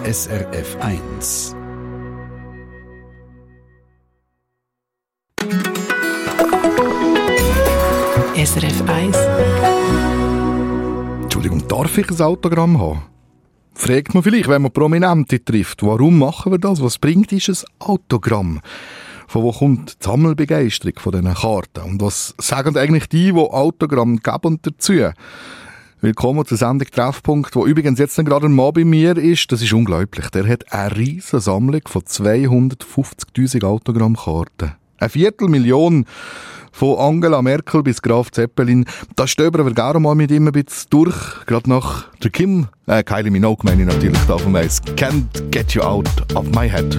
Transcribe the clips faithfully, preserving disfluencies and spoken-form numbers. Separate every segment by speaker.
Speaker 1: S R F eins.
Speaker 2: S R F eins.
Speaker 3: Entschuldigung, darf ich ein Autogramm haben? Fragt man vielleicht, wenn man Prominente trifft. Warum machen wir das? Was bringt ist ein Autogramm? Von wo kommt die Sammelbegeisterung von diesen Karten? Und was sagen eigentlich die, die Autogramm geben dazu? Willkommen zur Sendung Treffpunkt, wo übrigens jetzt gerade ein Mann bei mir ist. Das ist unglaublich. Der hat eine riesige Sammlung von zweihundertfünfzigtausend Autogrammkarten. Eine Viertelmillion von Angela Merkel bis Graf Zeppelin. Da stöbern wir gerne mal mit ihm ein bisschen durch. Gerade nach der Kim, äh, Kylie Minogue meine ich natürlich da vom Eis. Can't get you out of my head.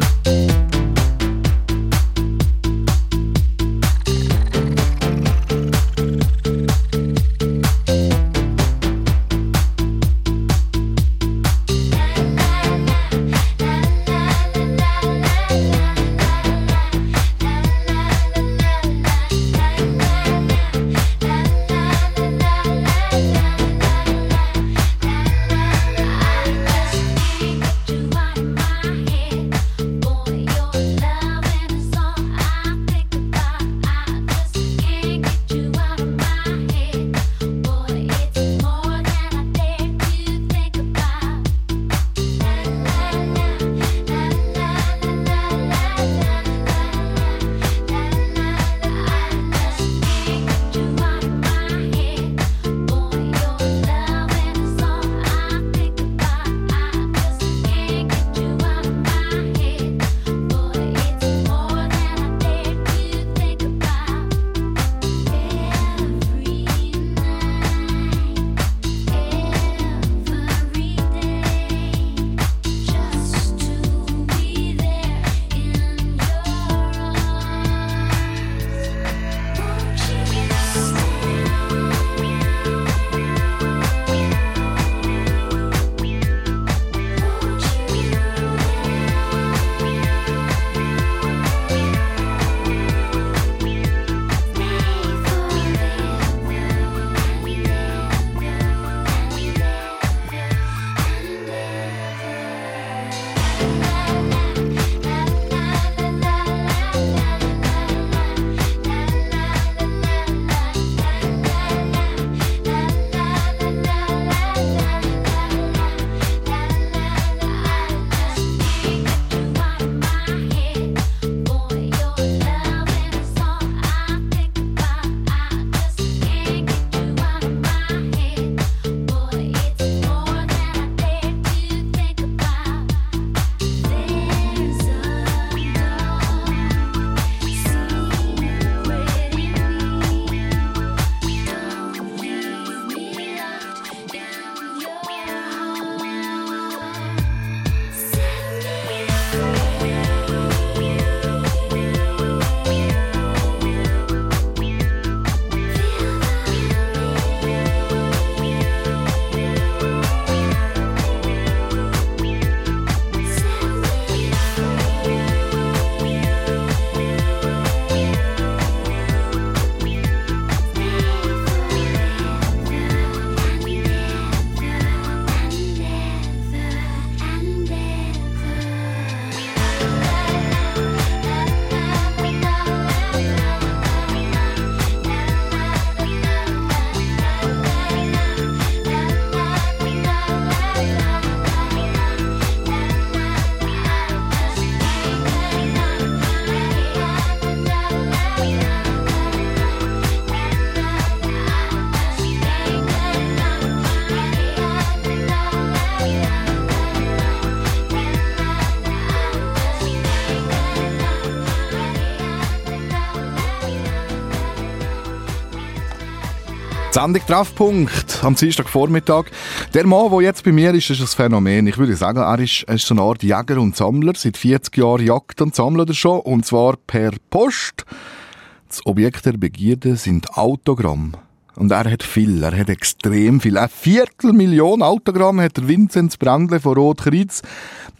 Speaker 3: Sendung Treffpunkt am Dienstagvormittag. Der Mann, der jetzt bei mir ist, ist ein Phänomen. Ich würde sagen, er ist, er ist so eine Art Jäger und Sammler. Seit vierzig Jahren jagt und sammelt er schon, und zwar per Post. Das Objekt der Begierde sind Autogramm. Und er hat viel, er hat extrem viel. Eine Viertelmillion Autogramm hat der Vinzenz Brändle von Rotkreuz.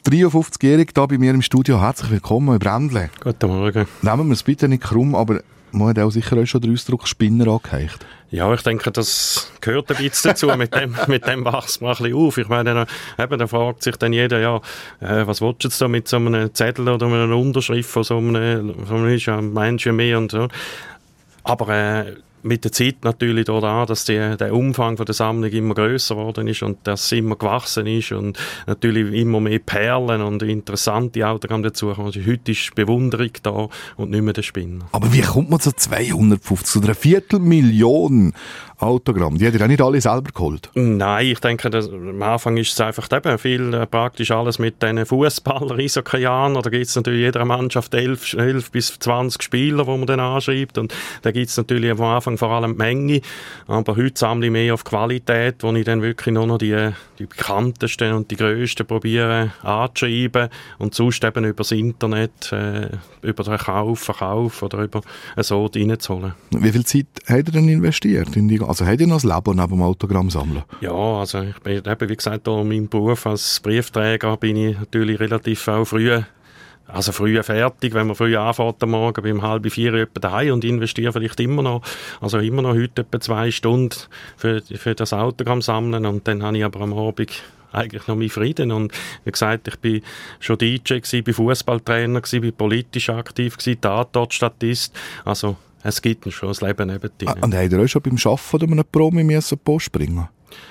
Speaker 3: dreiundfünfzigjährig hier bei mir im Studio. Herzlich willkommen, Herr Brändle.
Speaker 4: Guten Morgen.
Speaker 3: Nehmen wir es bitte nicht krumm, aber man hat auch sicher auch schon den Ausdruck Spinner angeheicht.
Speaker 4: Ja, ich denke, das gehört ein bisschen dazu. mit dem, mit dem wachst man ein bisschen auf. Ich meine, eben, da fragt sich dann jeder, ja, äh, was willst du jetzt da mit so einem Zettel oder einer Unterschrift von so einem, so einem ist ja ein Mensch mehr und so. Aber äh, mit der Zeit natürlich da, dass die, der Umfang von der Sammlung immer grösser geworden ist und dass es immer gewachsen ist und natürlich immer mehr Perlen und interessante Autogramme dazu kommen. Also heute ist Bewunderung da und nicht mehr der Spinner.
Speaker 3: Aber wie kommt man zu zweihundertfünfzig, zu einer Viertelmillion Autogramm? Die hat ja auch nicht alle selber geholt.
Speaker 4: Nein, ich denke, dass, am Anfang ist es einfach eben viel äh, praktisch alles mit diesen Fußballer, Eishockeyern. Da gibt es natürlich in jeder Mannschaft elf, elf bis zwanzig Spieler, die man dann anschreibt. Und da gibt es natürlich am Anfang vor allem die Menge. Aber heute sammle ich mehr auf Qualität, wo ich dann wirklich nur noch die, die bekanntesten und die grössten probiere anzuschreiben. Und sonst eben über das Internet, äh, über den Kauf, Verkauf oder über so reinzuholen. Wie
Speaker 3: viel Zeit hat er denn investiert in die? Also hat ihr noch ein Leben neben dem Autogramm sammeln?
Speaker 4: Ja, also ich bin eben, wie gesagt, in meinem Beruf als Briefträger bin ich natürlich relativ auch früh, also früh fertig, wenn man früh anfährt am Morgen, bin um halb vier etwa daheim und investiere vielleicht immer noch, also immer noch heute etwa zwei Stunden für, für das Autogramm sammeln und dann habe ich aber am Abend eigentlich noch meinen Frieden und wie gesagt, ich bin schon D J gewesen, bin Fußballtrainer gewesen, bin politisch aktiv gewesen, Tatortstatist, also es gibt schon das Leben neben dir.
Speaker 3: Ah, und habt ihr auch schon beim Arbeiten oder einem Promi müssen Post bringen?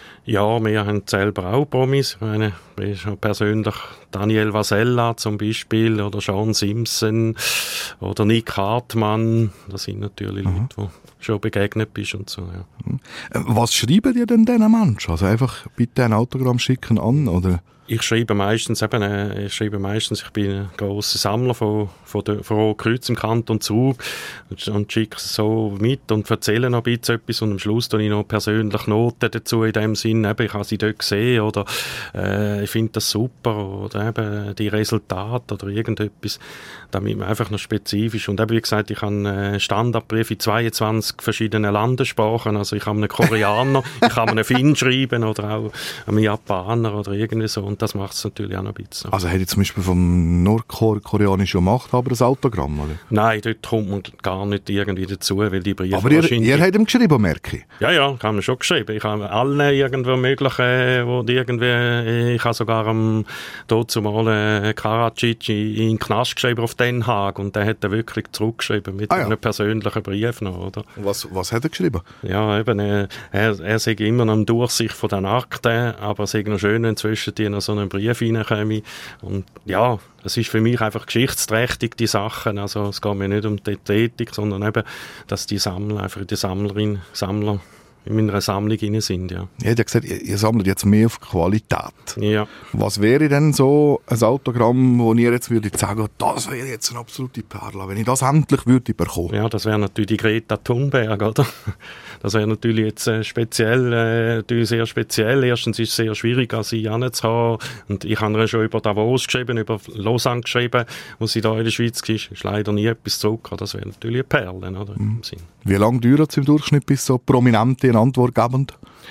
Speaker 4: Ja, wir haben selber auch Promis. Ich meine, ich bin persönlich Daniel Vasella zum Beispiel oder Sean Simpson oder Nick Hartmann. Das sind natürlich mhm. Leute, die schon begegnet bist und so. Ja.
Speaker 3: Was schreiben die denn diesen Menschen? Also einfach bitte ein Autogramm schicken an, oder?
Speaker 4: Ich schreibe meistens eben, äh, ich schreibe meistens, ich bin ein grosser Sammler von, von, der, von Rotkreuz im Kanton Zug und, und schicke es so mit und erzähle noch ein bisschen etwas und am Schluss tue ich noch persönlich Noten dazu in dem Sinn, eben, ich habe sie dort gesehen oder äh, ich finde das super oder eben die Resultate oder irgendetwas, damit man einfach noch spezifisch und eben wie gesagt, ich habe einen Standardbrief in zweiundzwanzig verschiedenen Landessprachen, also ich habe einen Koreaner, ich kann einen Finn schreiben oder auch einen Japaner oder irgendwie so. Und das macht es natürlich auch noch ein bisschen.
Speaker 3: Also hätte zum Beispiel vom nordkoreanischen Machthaber ein Autogramm, oder?
Speaker 4: Nein, dort kommt man gar nicht irgendwie dazu, weil die Briefe...
Speaker 3: Aber ihr, ihr habt ihm geschrieben, merke ich?
Speaker 4: Ja, ja, haben wir schon geschrieben. Ich habe alle irgendwo möglichen, wo die irgendwie... Ich habe sogar am dazumalen Karadzic in den Knast geschrieben auf Den Haag und der hat er wirklich zurückgeschrieben mit ah, ja. einem persönlichen Brief noch, oder?
Speaker 3: Was, was hat er geschrieben?
Speaker 4: Ja, eben, er, er sei immer noch am Durchsicht von den Akten, aber es sei noch schön, wenn zwischen die noch so einen Brief reinkomme. Und ja, es ist für mich einfach geschichtsträchtig, die Sachen. Also es geht mir nicht um die Ästhetik, sondern eben, dass die Sammler, einfach die Sammlerin, Sammler in meiner Sammlung rein sind, ja.
Speaker 3: Ja, ihr habt gesagt, ihr, ihr sammelt jetzt mehr auf Qualität.
Speaker 4: Ja.
Speaker 3: Was wäre denn so ein Autogramm, wo ihr jetzt würdet sagen, das wäre jetzt eine absolute Perle, wenn ich das endlich würde bekommen?
Speaker 4: Ja, das wäre natürlich die Greta Thunberg, oder? Das wäre natürlich jetzt äh, speziell, äh, natürlich sehr speziell. Erstens ist es sehr schwierig, an sie heranzuhaben. Und ich habe ja schon über Davos geschrieben, über Lausanne geschrieben, wo sie da in der Schweiz war. Ist leider nie etwas zurück. Das wäre natürlich eine Perle, oder?
Speaker 3: Mhm. Im Sinn. Wie lange dauert es im Durchschnitt, bis so Prominente eine Antwort geben?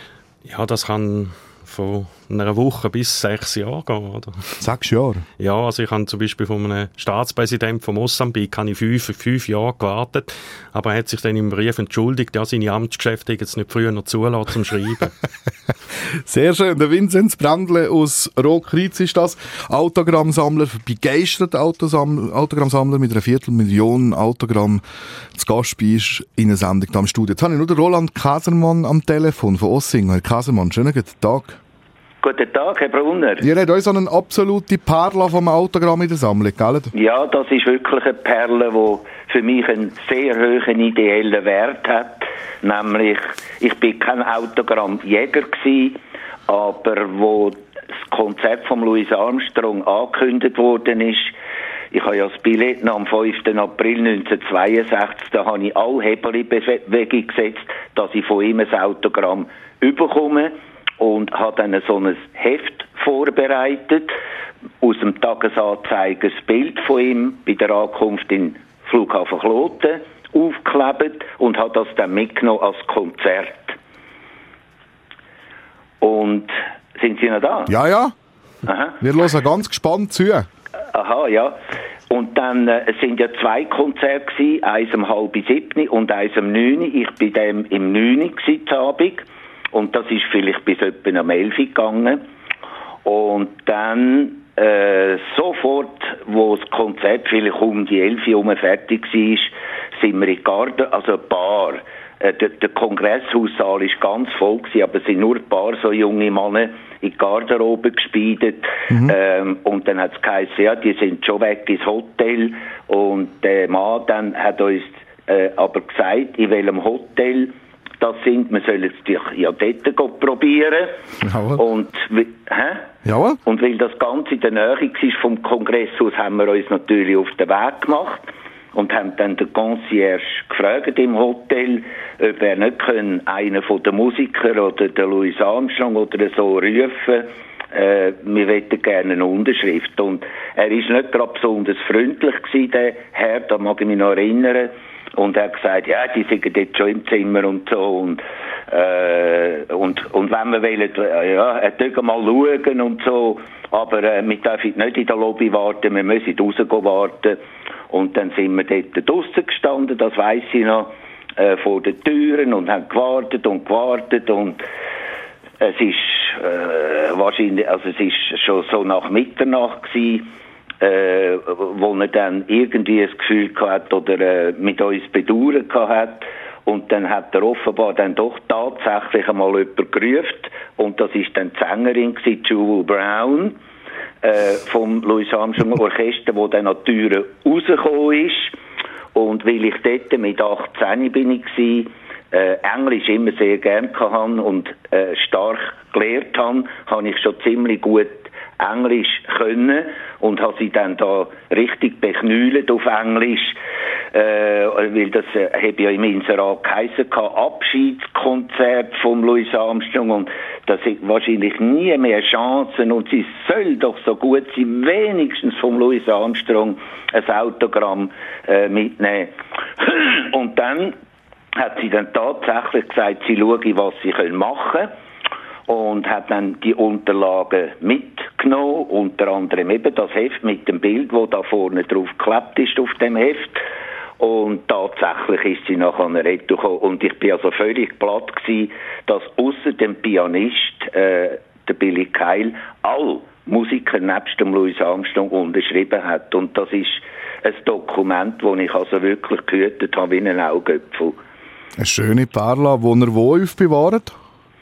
Speaker 4: Ja, das kann von einer Woche bis sechs Jahre gehen, oder?
Speaker 3: Sechs Jahre?
Speaker 4: Ja, also ich habe zum Beispiel von einem Staatspräsidenten von Mosambik habe ich fünf, fünf Jahre gewartet, aber er hat sich dann im Brief entschuldigt, ja, seine Amtsgeschäfte jetzt nicht früher noch zulassen zum Schreiben.
Speaker 3: Sehr schön. Der Vinzenz Brändle aus Rotkreuz ist das. Autogrammsammler, begeisterter Autosammler, Autogrammsammler mit einer Viertelmillion Autogramm. Zu Gast bist in einer Sendung hier im Studio. Jetzt habe ich nur den Roland Käsermann am Telefon von Ossinger. Herr Käsermann, schönen guten Tag.
Speaker 5: Guten Tag, Herr Brunner.
Speaker 3: Ihr habt euch so eine absolute Perle vom Autogramm in der Sammlung, gell?
Speaker 5: Ja, das ist wirklich eine Perle, die für mich einen sehr hohen ideellen Wert hat. Nämlich, ich bin kein Autogrammjäger gewesen, aber wo das Konzert von Louis Armstrong angekündigt worden ist, ich habe ja das Billett am fünften April neunzehnhundertzweiundsechzig, da habe ich alle Hebel in Bewegung gesetzt, dass ich von ihm ein Autogramm bekomme. Und habe dann so ein Heft vorbereitet, aus dem Tagesanzeiger das Bild von ihm bei der Ankunft in Flughafen Kloten aufgeklebt und habe das dann mitgenommen als Konzert. Und sind Sie noch da?
Speaker 3: Ja, ja.
Speaker 5: Aha.
Speaker 3: Wir hören ganz gespannt zu.
Speaker 5: Aha, ja. Und dann, äh, es sind ja zwei Konzerte gewesen, eins um halb siebni und eins um neuni. Ich bin dem im neuni gsi zu Abend. Und das ist vielleicht bis etwa am elfi gegangen. Und dann, äh, sofort, wo das Konzert vielleicht um die elfi herum fertig war, sind wir in Garten, also ein paar. Äh, der, der Kongresshaussaal war ganz voll gewesen, aber es sind nur ein paar so junge Männer in die Garderobe gespeidet. Mhm. Ähm, und dann hat es geheißen, ja, die sind schon weg ins Hotel. Und der Mann dann hat uns äh, aber gesagt, in welchem Hotel das sind. Wir sollen es ja dort probieren. Jawohl. Und, hä? Jawohl. Und weil das Ganze in der Nähe war vom Kongresshaus, haben wir uns natürlich auf den Weg gemacht und haben dann den Concierge gefragt im Hotel, ob er nicht können, einen von den Musikern oder den Louis Armstrong oder so rufen, äh, wir wollten gerne eine Unterschrift. Und er ist nicht gerade besonders freundlich gewesen, der Herr, da mag ich mich noch erinnern. Und er hat gesagt, ja, die sind jetzt schon im Zimmer und so. Und, äh, und, und wenn wir wollen, ja, er dürfen mal schauen und so. Aber äh, wir dürfen nicht in der Lobby warten, wir müssen rausgehen warten. Und dann sind wir dort draussen gestanden, das weiss ich noch, äh, vor den Türen und haben gewartet und gewartet. Und es ist äh, wahrscheinlich, also es ist schon so nach Mitternacht gewesen, Äh, wo er dann irgendwie das Gefühl gehabt oder äh, mit uns bedauern gehabt. Und dann hat er offenbar dann doch tatsächlich einmal jemanden gerufen. Und das ist dann die Sängerin gewesen, Jewel Brown, äh, vom Louis Armstrong Orchester, wo dann an die Türe rausgekommen ist. Und weil ich dort mit achtzehn bin ich gewesen, äh, Englisch immer sehr gern hatte und äh, stark gelehrt habe, habe ich schon ziemlich gut Englisch können und habe sie dann da richtig beknüllt auf Englisch, äh, weil das äh, habe ja im Inserat geheissen, Abschiedskonzert vom Louis Armstrong und das hat wahrscheinlich nie mehr Chancen und sie soll doch so gut sein, wenigstens vom Louis Armstrong ein Autogramm äh, mitnehmen. Und dann hat sie dann tatsächlich gesagt, sie schaue, was sie machen können. Und hat dann die Unterlagen mitgenommen, unter anderem eben das Heft mit dem Bild, das da vorne drauf geklebt ist auf dem Heft. Und tatsächlich ist sie nachher retour gekommen. Und ich bin also völlig platt gewesen, dass ausser dem Pianist, äh, der Billy Kyle, alle Musiker nebst dem Louis Armstrong unterschrieben hat. Und das ist ein Dokument, das ich also wirklich gehütet habe wie ein Augäpfel.
Speaker 3: Eine schöne Perle, die er wo aufbewahrt?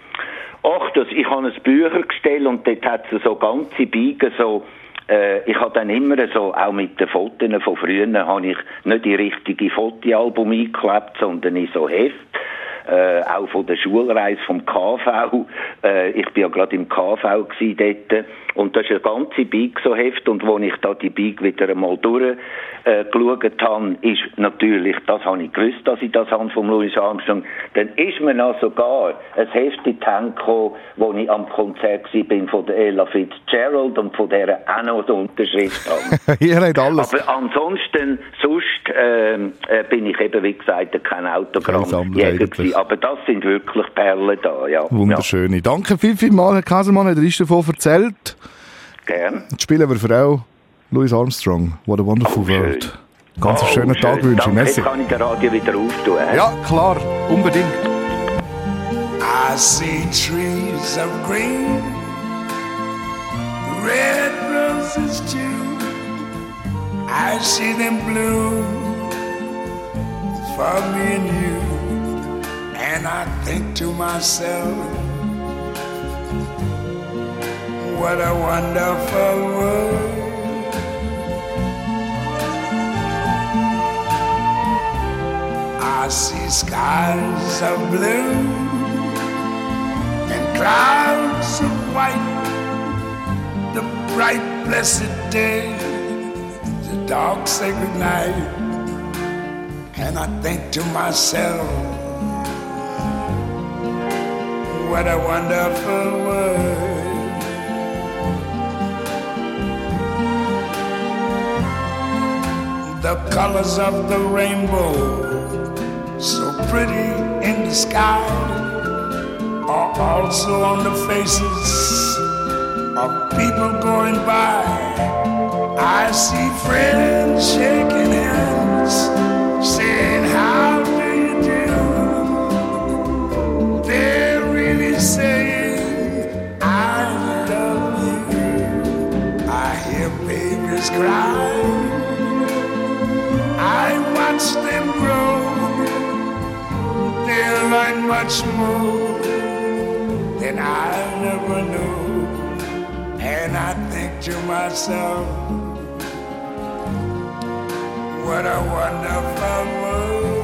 Speaker 5: Ach, das, ich habe ein Büchergestell und dort hat es so ganze Biegen, so, äh, ich habe dann immer so, auch mit den Fotos von früher, habe ich nicht die richtige Fotoalbum eingeklebt, sondern in so Heft, äh, auch von der Schulreise vom K V, äh, ich bin ja gerade im K V gsi dort, und das ist ein ganze Bieg so Heft, und wo ich da die Bieg wieder einmal durch äh, geschaut habe, ist natürlich, das habe ich gewusst, dass ich das habe vom Louis Armstrong, dann ist mir noch sogar ein Heft in die Hände gekommen, wo ich am Konzert war von der Ella Fitzgerald und von der auch noch die Unterschrift habe.
Speaker 3: Ihr habt alles.
Speaker 5: Aber ansonsten, sonst äh, äh, bin ich eben, wie gesagt, kein Autogrammjäger gewesen. Aber das sind wirklich Perlen da, ja.
Speaker 3: Wunderschöne. Ja. Danke viel, viel mal, Herr Käsermann, hat er uns davon erzählt.
Speaker 5: Gern.
Speaker 3: Jetzt spielen wir für auch Louis Armstrong, What a Wonderful oh, World. Ganz oh, einen schönen schön. Tag wünsche ich.
Speaker 5: Jetzt kann ich den Radio wieder auftun. He?
Speaker 3: Ja, klar, unbedingt.
Speaker 6: I see trees of green, red roses too. I see them bloom for me and you. And I think to myself, what a wonderful world. I see skies of blue and clouds of white, the bright blessed day, the dark sacred night. And I think to myself, what a wonderful world. The colors of the rainbow, so pretty in the sky, are also on the faces of people going by. I I see friends shaking hands, saying, how do you do? They're really saying, I love you. I hear babies cry, I watch them grow. They'll learn much more than I never knew. And I think to myself, what a wonderful world.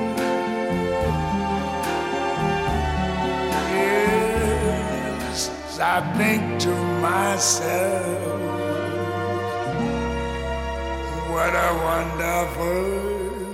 Speaker 6: Yes, I think to myself, what a wonderful world.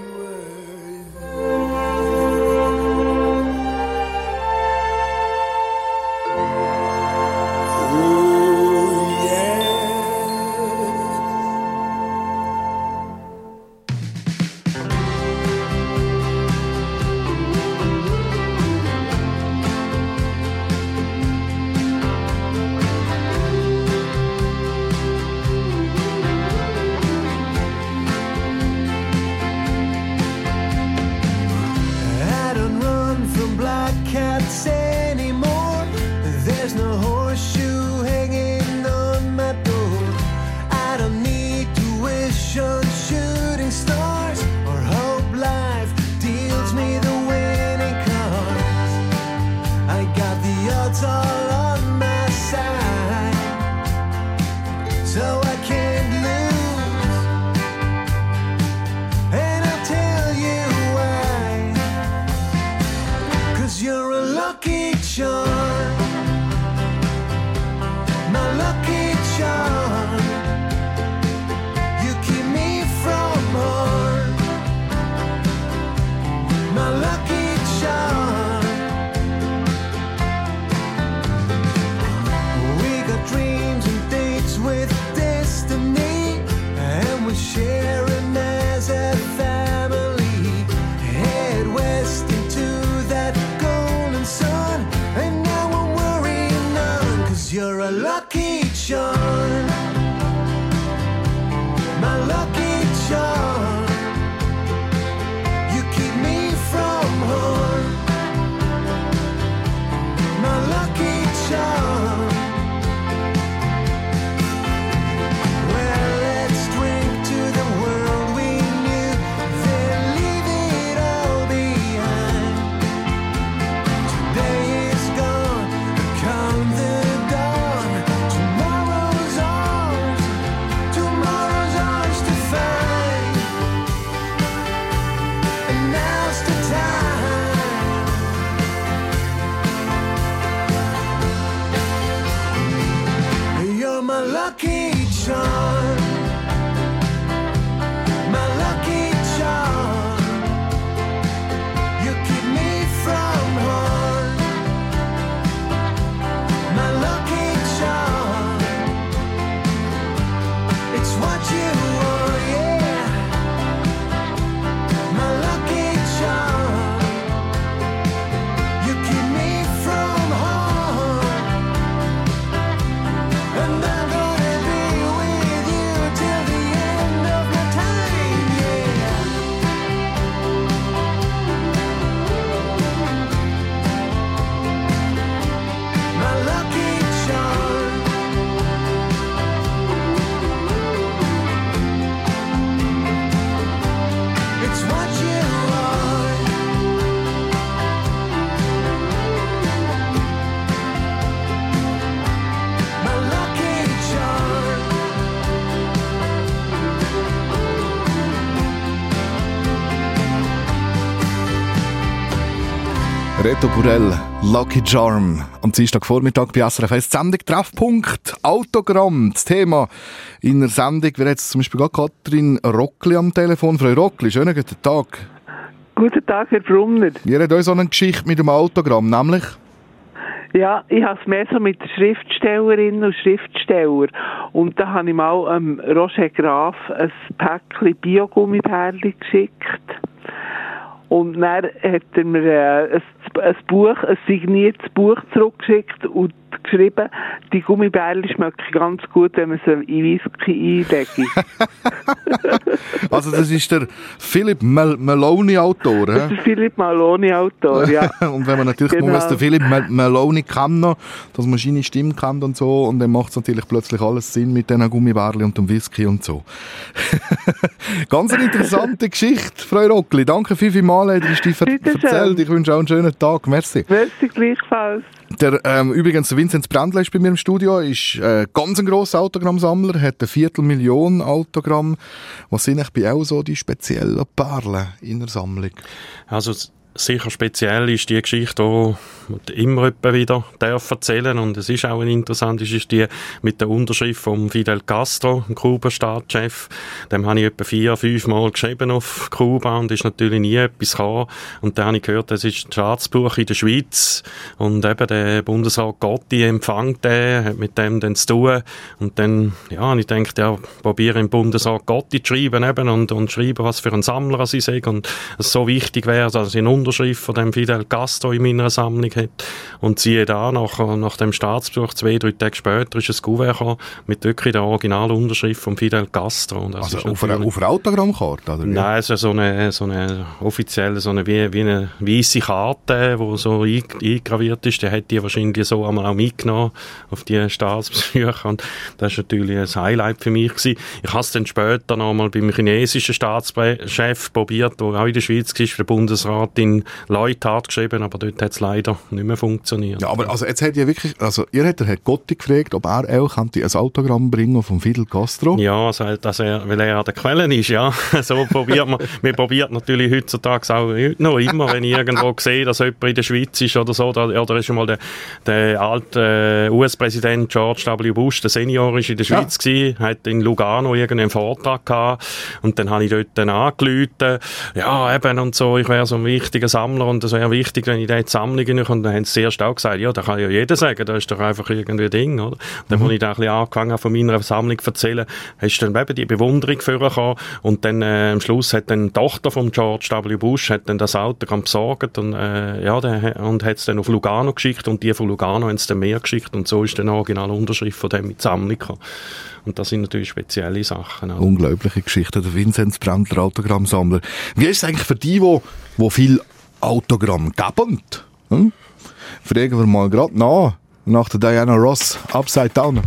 Speaker 3: Reto Burell, Lucky Charm. Am Dienstagvormittag bei S R F eins Sendung Treffpunkt Autogramm. Das Thema in der Sendung wäre jetzt zum Beispiel Katrin Rockli am Telefon. Frau Rockli, schönen guten Tag.
Speaker 7: Guten Tag, Herr Brunner.
Speaker 3: Ihr habt euch so eine Geschichte mit dem Autogramm, nämlich?
Speaker 7: Ja, ich habe es mehr so mit Schriftstellerinnen und Schriftsteller. Und da habe ich mal ähm, Roger Graf ein Päckchen Biogummibärli geschickt. Und dann hat er mir äh, ein, ein Buch, ein signiertes Buch zurückgeschickt und geschrieben, die Gummibärchen schmecken ganz gut, wenn man sie in Whisky einlegt.
Speaker 3: Also das ist der Philip Mal- Maloney-Autor.
Speaker 7: Das ist der Philip Maloney-Autor, ja.
Speaker 3: Und wenn man natürlich
Speaker 7: Genau.
Speaker 3: muss, den Philip Mal- Maloney kennt noch, dass man seine Stimme kennt und so, und dann macht es natürlich plötzlich alles Sinn mit diesen Gummibärchen und dem Whisky und so. Ganz eine interessante Geschichte, Frau Rockli. Danke viel, viel mal, hat ihr ver-
Speaker 7: Bitte schön.
Speaker 3: erzählt. Ich wünsche auch einen schönen Tag. Merci.
Speaker 7: Merci gleichfalls.
Speaker 3: Der, ähm, übrigens, der Vinzenz Brändle ist bei mir im Studio, ist äh, ganz ein grosser Autogrammsammler, hat eine Viertelmillion Autogramm. Was sind eigentlich bei auch so die speziellen Perlen in der Sammlung?
Speaker 4: Also sicher speziell ist die Geschichte, die ich immer wieder darf erzählen, und es ist auch eine interessante, ist die mit der Unterschrift von Fidel Castro, dem Kuba-Staatschef. Dem habe ich etwa vier, fünf Mal geschrieben auf Kuba und ist natürlich nie etwas gekommen. Und dann habe ich gehört, das ist ein Staatsbuch in der Schweiz, und eben der Bundesrat Gotti empfängt den, hat mit dem dann zu tun. Und dann, ja, ich denke, ja, probiere im Bundesrat Gotti zu schreiben eben und, und schreiben, was für ein Sammler sie sind und es so wichtig wäre, dass ich eine Unterschrift von dem Fidel Castro in meiner Sammlung hat. Und siehe da, nach, nach dem Staatsbesuch, zwei, drei Tage später, ist ein Kuvert gekommen mit wirklich der Originalunterschrift von Fidel Castro. Und das
Speaker 3: Also
Speaker 4: ist
Speaker 3: auf einer, auf einer Autogrammkarte, oder?
Speaker 4: Nein, es ist so eine, so eine offizielle, so eine, wie, wie eine weisse Karte, die so ein, eingraviert ist. Die hat die wahrscheinlich so einmal auch mitgenommen auf die Staatsbesuche. Und das war natürlich ein Highlight für mich gewesen. Ich habe es dann später noch mal beim chinesischen Staatschef probiert, der auch in der Schweiz war, für den Bundesrat in Leuthard geschrieben, aber dort hat es leider nicht mehr funktioniert.
Speaker 3: Ja, aber also jetzt hat ja wirklich, also ihr hättet Herr Gotti gefragt, ob er auch könnte ein Autogramm bringen von Fidel Castro.
Speaker 4: Ja, also, dass er, weil er an der Quelle ist, ja. So probiert man, man probiert natürlich heutzutage auch noch immer, wenn ich irgendwo sehe, dass jemand in der Schweiz ist oder so, da, oder ist schon mal der, der alte äh, U S-Präsident George W. Bush, der Senior, ist in der Schweiz ja. gewesen, hat in Lugano irgendeinen Vortrag gehabt, und dann habe ich dort dann angerufen, ja, eben und so, ich wäre so ein wichtiger Sammler und es wäre wichtig, wenn ich da in die Sammlung komme. Und dann haben sie zuerst auch gesagt, ja, da kann ja jeder sagen, das ist doch einfach irgendwie ein Ding, oder? Und dann, mhm. als ich da ein bisschen angefangen habe, von meiner Sammlung zu erzählen, ist dann eben die Bewunderung vorgekommen, und dann äh, am Schluss hat dann die Tochter von George W. Bush hat dann das Autogramm besorgt und, äh, ja, der, und hat es dann auf Lugano geschickt, und die von Lugano haben es dann mehr geschickt, und so ist dann eine originale Unterschrift von dem in die Sammlung gekommen. Und das sind natürlich spezielle Sachen. Auch.
Speaker 3: Unglaubliche Geschichte, der Vinzenz Brändler, Autogrammsammler. Wie ist es eigentlich für die, die, die viel Autogramm geben? Hm? Fragen wir mal gerade nach, nach der Diana Ross, Upside Down.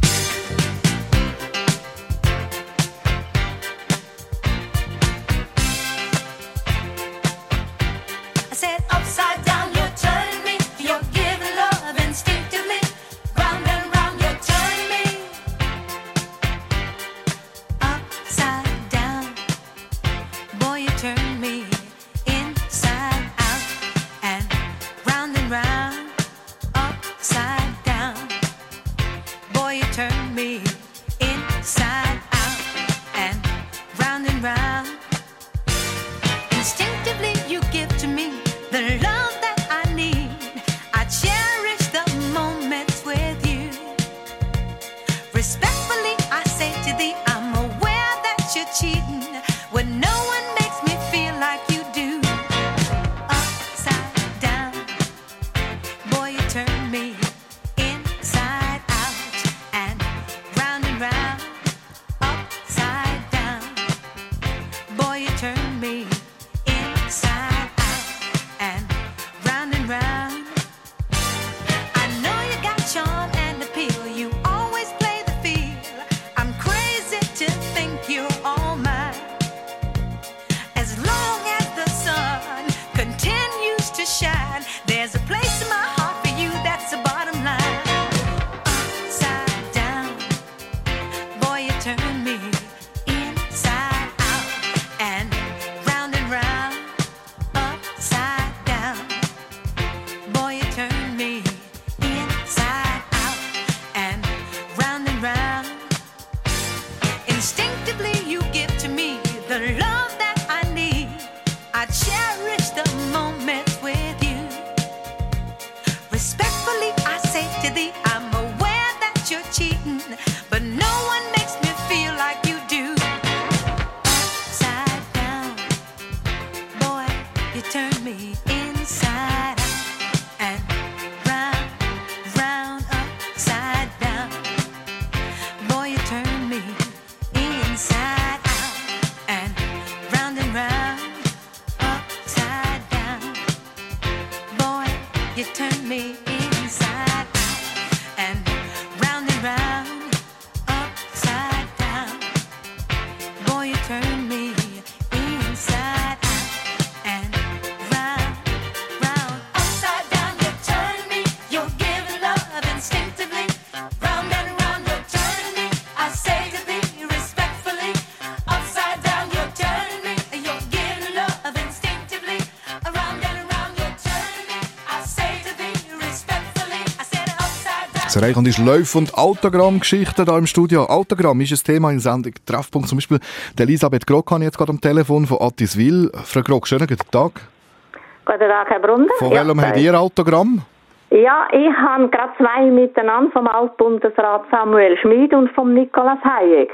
Speaker 8: Charm and appeal, you always play the field. I'm crazy inside out and round and round, upside down. Boy, you turn me inside out and round and round, upside down. Boy, you turn me inside out and round, round, upside down. You turn me, you're giving love instinctively. Round and round, you're turning me. I say to thee respectfully, upside down, you're turning me. You're giving love instinctively. Around and around, you're turning me. I say to thee respectfully. I said upside down.
Speaker 3: Das Reichend ist Läuf- und Autogramm-Geschichten hier im Studio. Autogramm ist ein Thema in der Sendung Treffpunkt. Zum Beispiel die Elisabeth Grog habe ich jetzt gerade am Telefon von Attiswil. Frau Grog, schönen guten Tag.
Speaker 9: Guten Tag, Herr Brunner.
Speaker 3: Von welchem habt ihr Autogramm?
Speaker 9: Ja, ich habe gerade zwei miteinander, vom Altbundesrat Samuel Schmid und vom Nikolaus Hayek.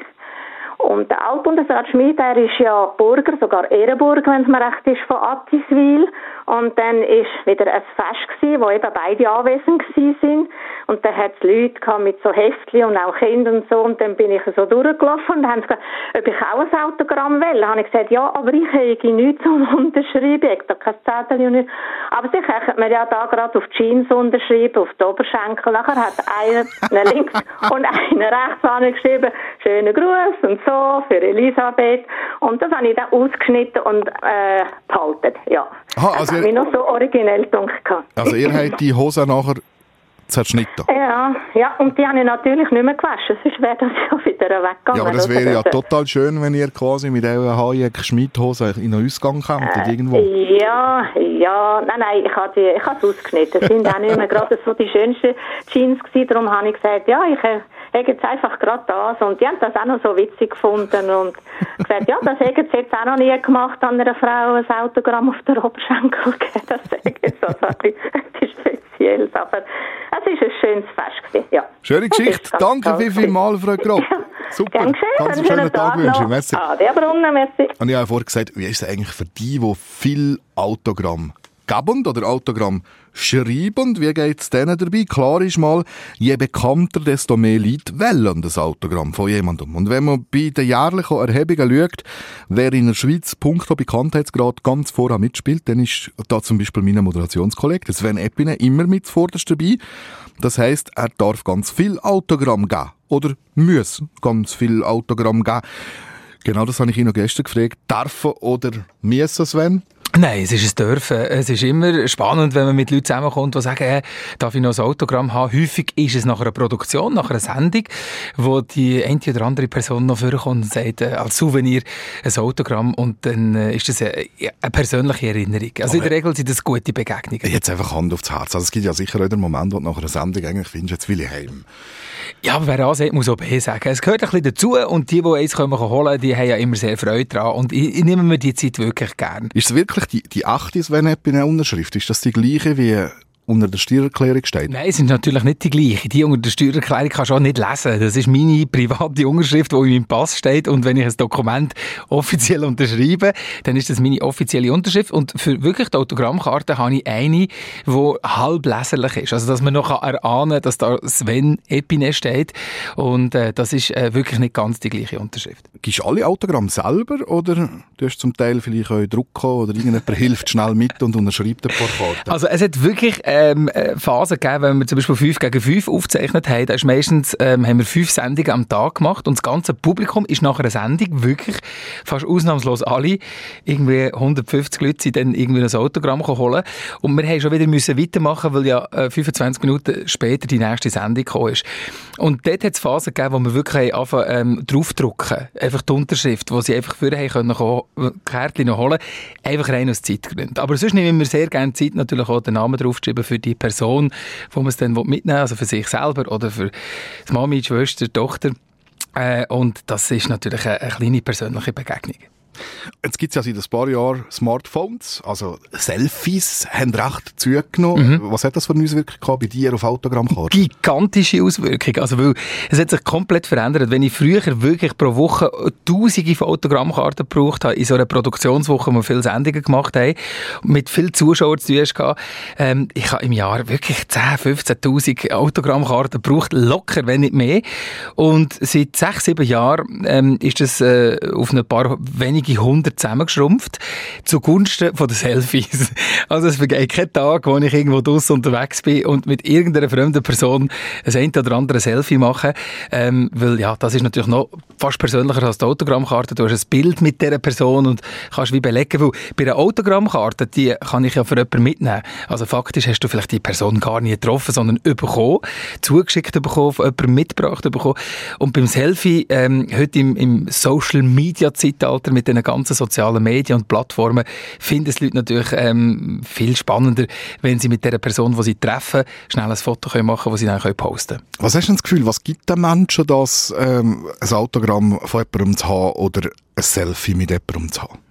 Speaker 9: Und der Altbundesrat Schmid, der ist ja Burger, sogar Ehrenburger, wenn es mir recht ist, von Attiswil. Und dann war wieder ein Fest gewesen, wo eben beide anwesend waren. Und dann hat es Leute gehabt mit so Heftchen und auch Kinder und so. Und dann bin ich so durchgelaufen und dann haben sie gefragt, ob ich auch ein Autogramm will. Dann habe ich gesagt, ja, aber ich habe nichts zum Unterschreiben. Ich habe da kein Zettel und nichts. Aber sie können mir ja da gerade auf die Jeans unterschreiben, auf die Oberschenkel. Nachher hat einer links und einer rechts angeschrieben, schönen Gruß und so für Elisabeth. Und das habe ich dann ausgeschnitten und äh, behalten, ja.
Speaker 3: Aha,
Speaker 9: das
Speaker 3: also
Speaker 9: hat mich noch so originell gedacht.
Speaker 3: Also ihr habt die Hose nachher zerschnitten?
Speaker 9: Ja, ja, und die habe ich natürlich nicht mehr gewaschen, sonst wäre das ja wieder weggegangen.
Speaker 3: Ja, aber das wäre ja total schön, wenn ihr quasi mit dieser Hayek-Schmidhose in einen Ausgang kommt, äh, irgendwo.
Speaker 9: Ja, ja, nein, nein, ich habe die, ich habe es ausgeschnitten. Das sind auch nicht mehr gerade so die schönsten Jeans gewesen, darum habe ich gesagt, ja, ich habe jetzt einfach gerade das. Und die haben das auch noch so witzig gefunden und gesagt, ja, das hätten sie jetzt auch noch nie gemacht, an einer Frau ein Autogramm auf der Oberschenkel gegeben. Das ist so etwas Spezielles, aber es ist ein schönes Fest gewesen, ja.
Speaker 3: Schöne Geschichte, danke viel, viel mal, Frau Grog.
Speaker 9: Ja.
Speaker 3: Super,
Speaker 9: Gern geschehen,
Speaker 3: ganz einen schönen Tag wünsche ich. Merci.
Speaker 9: Ah, der Brunnen, merci.
Speaker 3: Und ich habe vorhin gesagt, wie ist es eigentlich für die, die viel Autogramm geben oder Autogramm schreiben? Wie geht es denen dabei? Klar ist mal, je bekannter, desto mehr Leute wählen das Autogramm von jemandem. Und wenn man bei den jährlichen Erhebungen schaut, wer in der Schweiz punkto Bekanntheitsgrad ganz vorne mitspielt, dann ist da zum Beispiel mein Moderationskollege Sven Epine immer mit zuvorderst dabei. Das heisst, er darf ganz viel Autogramm geben. Oder muss ganz viel Autogramm geben. Genau das habe ich ihn noch gestern gefragt. Dürfen oder müssen, Sven?
Speaker 10: Nein, es ist ein Dürfen. Es ist immer spannend, wenn man mit Leuten zusammenkommt, die sagen, hey, darf ich noch ein Autogramm haben? Häufig ist es nach einer Produktion, nach einer Sendung, wo die eine oder andere Person noch vorkommt und sagt, äh, als Souvenir ein Autogramm, und dann äh, ist das eine, eine persönliche Erinnerung. Also okay. In der Regel sind das gute Begegnungen.
Speaker 3: Jetzt einfach Hand aufs Herz. Also es gibt ja sicher auch den Moment, wo du nach einer Sendung eigentlich findest, jetzt will ich heim.
Speaker 10: Ja, aber wer A sagt, muss auch B sagen. Es gehört ein bisschen dazu, und die, die eins holen können, die haben ja immer sehr Freude daran, und ich, ich nehme mir die Zeit wirklich gern. Ist es wirklich die, die achte Sven-Epine-Unterschrift? Ist das die gleiche wie unter der Steuererklärung steht? Nein, es sind natürlich nicht die gleichen. Die unter der Steuererklärung kannst du auch nicht lesen. Das ist meine private Unterschrift, die in meinem Pass steht. Und wenn ich ein Dokument offiziell unterschreibe, dann ist das meine offizielle Unterschrift. Und für wirklich die Autogrammkarte habe ich eine, die halb leserlich ist. Also, dass man noch erahnen kann, dass da Sven Epine steht. Und äh, das ist äh, wirklich nicht ganz die gleiche Unterschrift. Gibst du alle Autogramme selber, oder du hast zum Teil vielleicht auch drucken, oder irgendjemand hilft schnell mit und unterschreibt ein paar Karten? Also, es hat wirklich ähm, Phasen gegeben, wenn wir zum Beispiel fünf gegen fünf aufgezeichnet haben. Da ist meistens, ähm, haben wir fünf Sendungen am Tag gemacht, und das ganze Publikum ist nach einer Sendung wirklich fast ausnahmslos alle, irgendwie hundertfünfzig Leute sind dann irgendwie ein Autogramm holen. Und wir haben schon wieder müssen weitermachen, weil ja äh, fünfundzwanzig Minuten später die nächste Sendung gekommen ist. Und dort hat es Phasen gegeben, wo wir wirklich anfangen, ähm, draufdrucken. Einfach die Unterschrift, wo sie einfach vorher haben können, Kärtchen noch holen, einfach rein aus Zeitgründen. Aber sonst nehmen wir sehr gerne Zeit, natürlich auch den Namen draufzuschreiben für die Person, wo man es dann mitnehmen will, also für sich selber oder für die Mami, die Schwester, die Tochter. Äh, und das ist natürlich eine, eine kleine persönliche Begegnung.
Speaker 3: Jetzt gibt es ja seit ein paar Jahren Smartphones, also Selfies haben recht zugenommen. Mhm. Was hat das für eine Auswirkung gehabt bei dir auf Autogrammkarten?
Speaker 10: Gigantische Auswirkung. Also, weil es hat sich komplett verändert. Wenn ich früher wirklich pro Woche tausende von Autogrammkarten gebraucht habe, in so einer Produktionswoche, wo wir viele Sendungen gemacht haben, mit vielen Zuschauern zu tun hatte, ähm, ich habe im Jahr wirklich zehntausend, fünfzehntausend Autogrammkarten gebraucht, locker, wenn nicht mehr. Und seit sechs, sieben Jahren ähm, ist das äh, auf ein paar wenige hundert zusammengeschrumpft, zugunsten von den Selfies. Also es vergeht kein Tag, wo ich irgendwo draussen unterwegs bin und mit irgendeiner fremden Person ein ein oder andere Selfie mache, ähm, weil ja, das ist natürlich noch fast persönlicher als die Autogrammkarte. Du hast ein Bild mit dieser Person und kannst wie belegen, weil bei einer Autogrammkarte, die kann ich ja für jemanden mitnehmen. Also faktisch hast du vielleicht die Person gar nie getroffen, sondern bekommen, zugeschickt bekommen, von jemandem mitgebracht bekommen. Und beim Selfie, ähm, heute im, im Social-Media-Zeitalter mit den ganzen sozialen Medien und Plattformen, finden es die Leute natürlich ähm, viel spannender, wenn sie mit der Person, die sie treffen, schnell ein Foto können machen können, das sie dann posten können.
Speaker 3: Was hast du denn das Gefühl, was gibt den Menschen das, ähm, ein Autogramm von jemandem zu haben oder ein Selfie mit jemandem zu haben?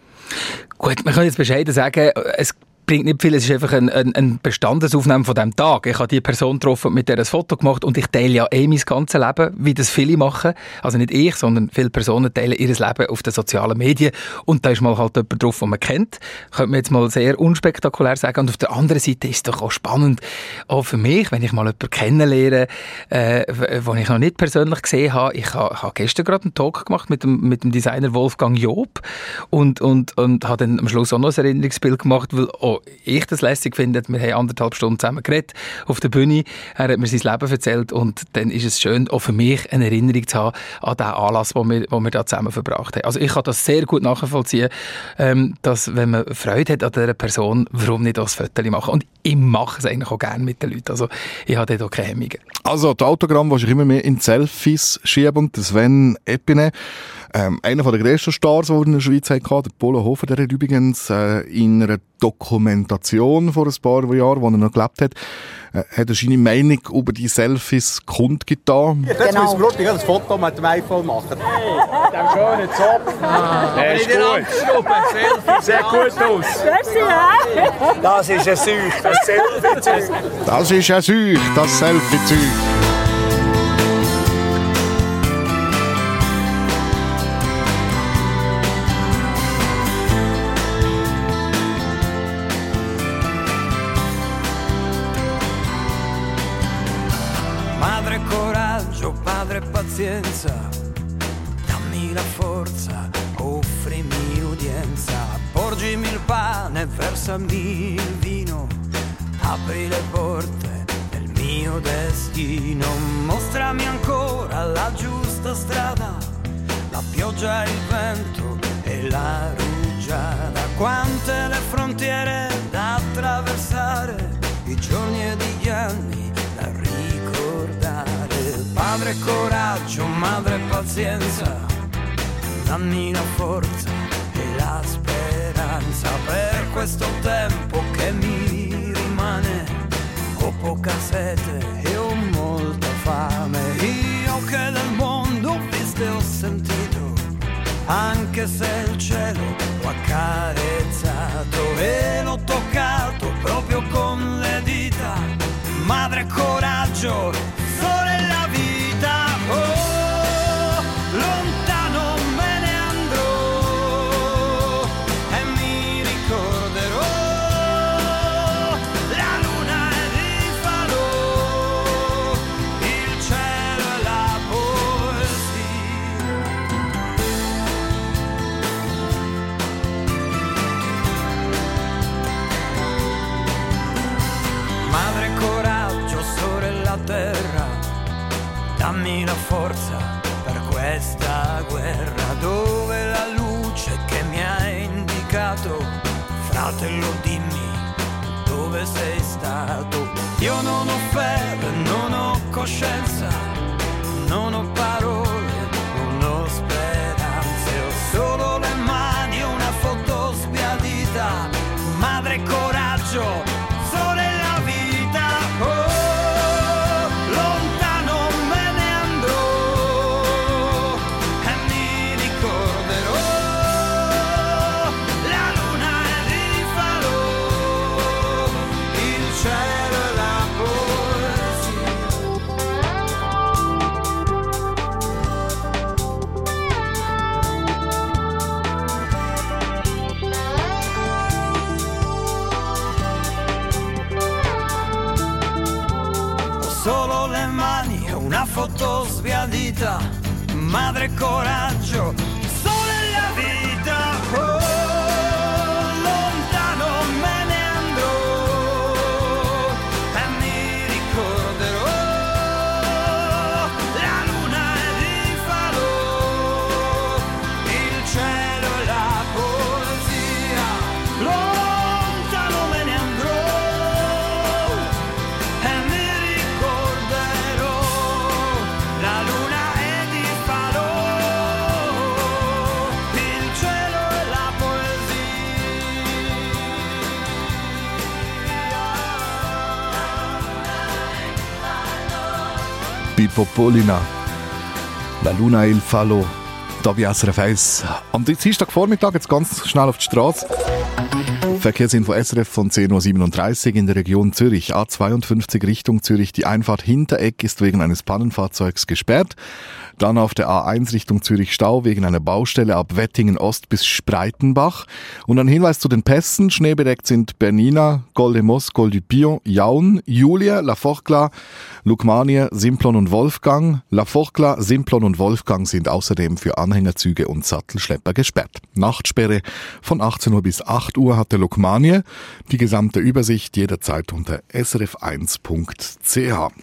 Speaker 10: Gut, man kann jetzt bescheiden sagen, es bringt nicht viel, es ist einfach ein, ein, ein Bestandesaufnahme von diesem Tag. Ich habe die Person getroffen und mit der ein Foto gemacht und ich teile ja eh mein ganzes Leben, wie das viele machen. Also nicht ich, sondern viele Personen teilen ihr Leben auf den sozialen Medien und da ist mal halt jemand drauf, den man kennt. Könnte man jetzt mal sehr unspektakulär sagen. Und auf der anderen Seite ist es doch auch spannend, auch für mich, wenn ich mal jemanden kennenlerne, äh, den ich noch nicht persönlich gesehen habe. Ich habe, habe gestern gerade einen Talk gemacht mit dem, mit dem Designer Wolfgang Job und, und, und habe dann am Schluss auch noch ein Erinnerungsbild gemacht, weil auch ich das lässig finde. Wir haben anderthalb Stunden zusammen geredet auf der Bühne. Er hat mir sein Leben erzählt und dann ist es schön, auch für mich eine Erinnerung zu haben an den Anlass, den wir, den wir da zusammen verbracht haben. Also ich kann das sehr gut nachvollziehen, ähm, dass wenn man Freude hat an dieser Person, warum nicht auch ein Foto machen. Und ich mache es eigentlich auch gerne mit den Leuten. Also ich habe dort auch keine Hemmungen.
Speaker 3: Also das Autogramm, das ich immer mehr in Selfies schiebe und Sven Epine, Ähm, einer der grössten Stars, die wir in der Schweiz hatten, der Polo Hofer, der hat übrigens äh, in einer Dokumentation vor ein paar Jahren, wo er noch gelebt hat, äh, hat er seine Meinung über die Selfies kundgetan.
Speaker 11: Jetzt genau. müssen wir wirklich ein Foto mit dem iPhone machen. Hey, mit dem schönen Zopf. Ah, der ist gut. Selfie sieht gut aus. Das ist ein Zeug, das Selfie-Zeug.
Speaker 3: Das ist ein Zeug, das Selfie-Zeug.
Speaker 12: Pazienza, dammi la forza, offrimi udienza, porgimi il pane, versami il vino, apri le porte del mio destino, mostrami ancora la giusta strada, la pioggia, il vento e la rugiada, quante le frontiere da attraversare, i giorni ed gli anni da ricordare. Padre coraggio, madre pazienza, dammi la forza e la speranza per questo tempo che mi rimane. Ho poca sete e ho molta fame. Io che del mondo ho visto e ho sentito, anche se il cielo l'ho accarezzato e l'ho toccato proprio con le dita. Madre coraggio, sole la vita, oh, lontano me ne andrò e mi ricorderò la luna ed il falò, il cielo e la poesia. Madre coraggio, sorella terra, dammi la forza per questa guerra, dove la luce che mi ha indicato, fratello dimmi dove sei stato. Io non ho fede, non ho coscienza, non ho parole, non ho speranze, ho solo le mani e una foto sbiadita. Madre coraggio, sole la vita, oh. foto sbiadita, madre coraggio, sole la vita. Oh, lontano me ne andrò e mi ricorderò la luna ed il falò, il cielo e la poesia. Lontano me ne andrò e mi ricorderò la luna ed il falò, il cielo e la poesia.
Speaker 3: Pippo Polina, La Luna e il Fallo, da bei S R F eins. Am Dienstagvormittag jetzt ganz schnell auf die Straße. Verkehrsinfo S R F von zehn Uhr siebenunddreißig in der Region Zürich. A zweiundfünfzig Richtung Zürich. Die Einfahrt Hinteregg ist wegen eines Pannenfahrzeugs gesperrt. Dann auf der A eins Richtung Zürich Stau wegen einer Baustelle ab Wettingen Ost bis Spreitenbach. Und ein Hinweis zu den Pässen. Schneebedeckt sind Bernina, Col de Mos, Col du Pion, Jaun, Julia, La Forcla, Lukmania, Simplon und Wolfgang. La Forcla, Simplon und Wolfgang sind außerdem für Anhängerzüge und Sattelschlepper gesperrt. Nachtsperre von achtzehn Uhr bis acht Uhr hatte Lukmania. Die gesamte Übersicht jederzeit unter s r f eins punkt c h.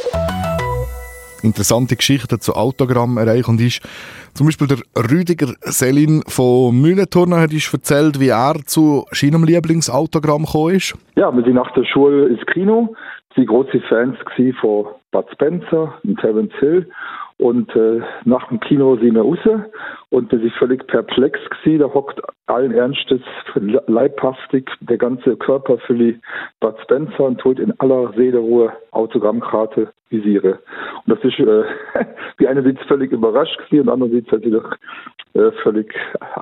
Speaker 3: Interessante Geschichte zu Autogramm erreichen ist zum Beispiel der Rüdiger Selin von Mühlenturner hat uns erzählt, wie er zu seinem Lieblingsautogramm gekommen ist.
Speaker 13: Ja, wir sind nach der Schule ins Kino. Sie waren große Fans von Bud Spencer und Terence Hill. Und äh, nach dem Kino sind wir raus und wir sind völlig perplex gewesen. Da hockt allen Ernstes, leibhaftig, der ganze Körper für Bud Spencer und holt in aller Seelenruhe Autogrammkarte, Visiere. Und das ist, äh, die eine sieht völlig überrascht gewesen und die andere sieht natürlich äh, völlig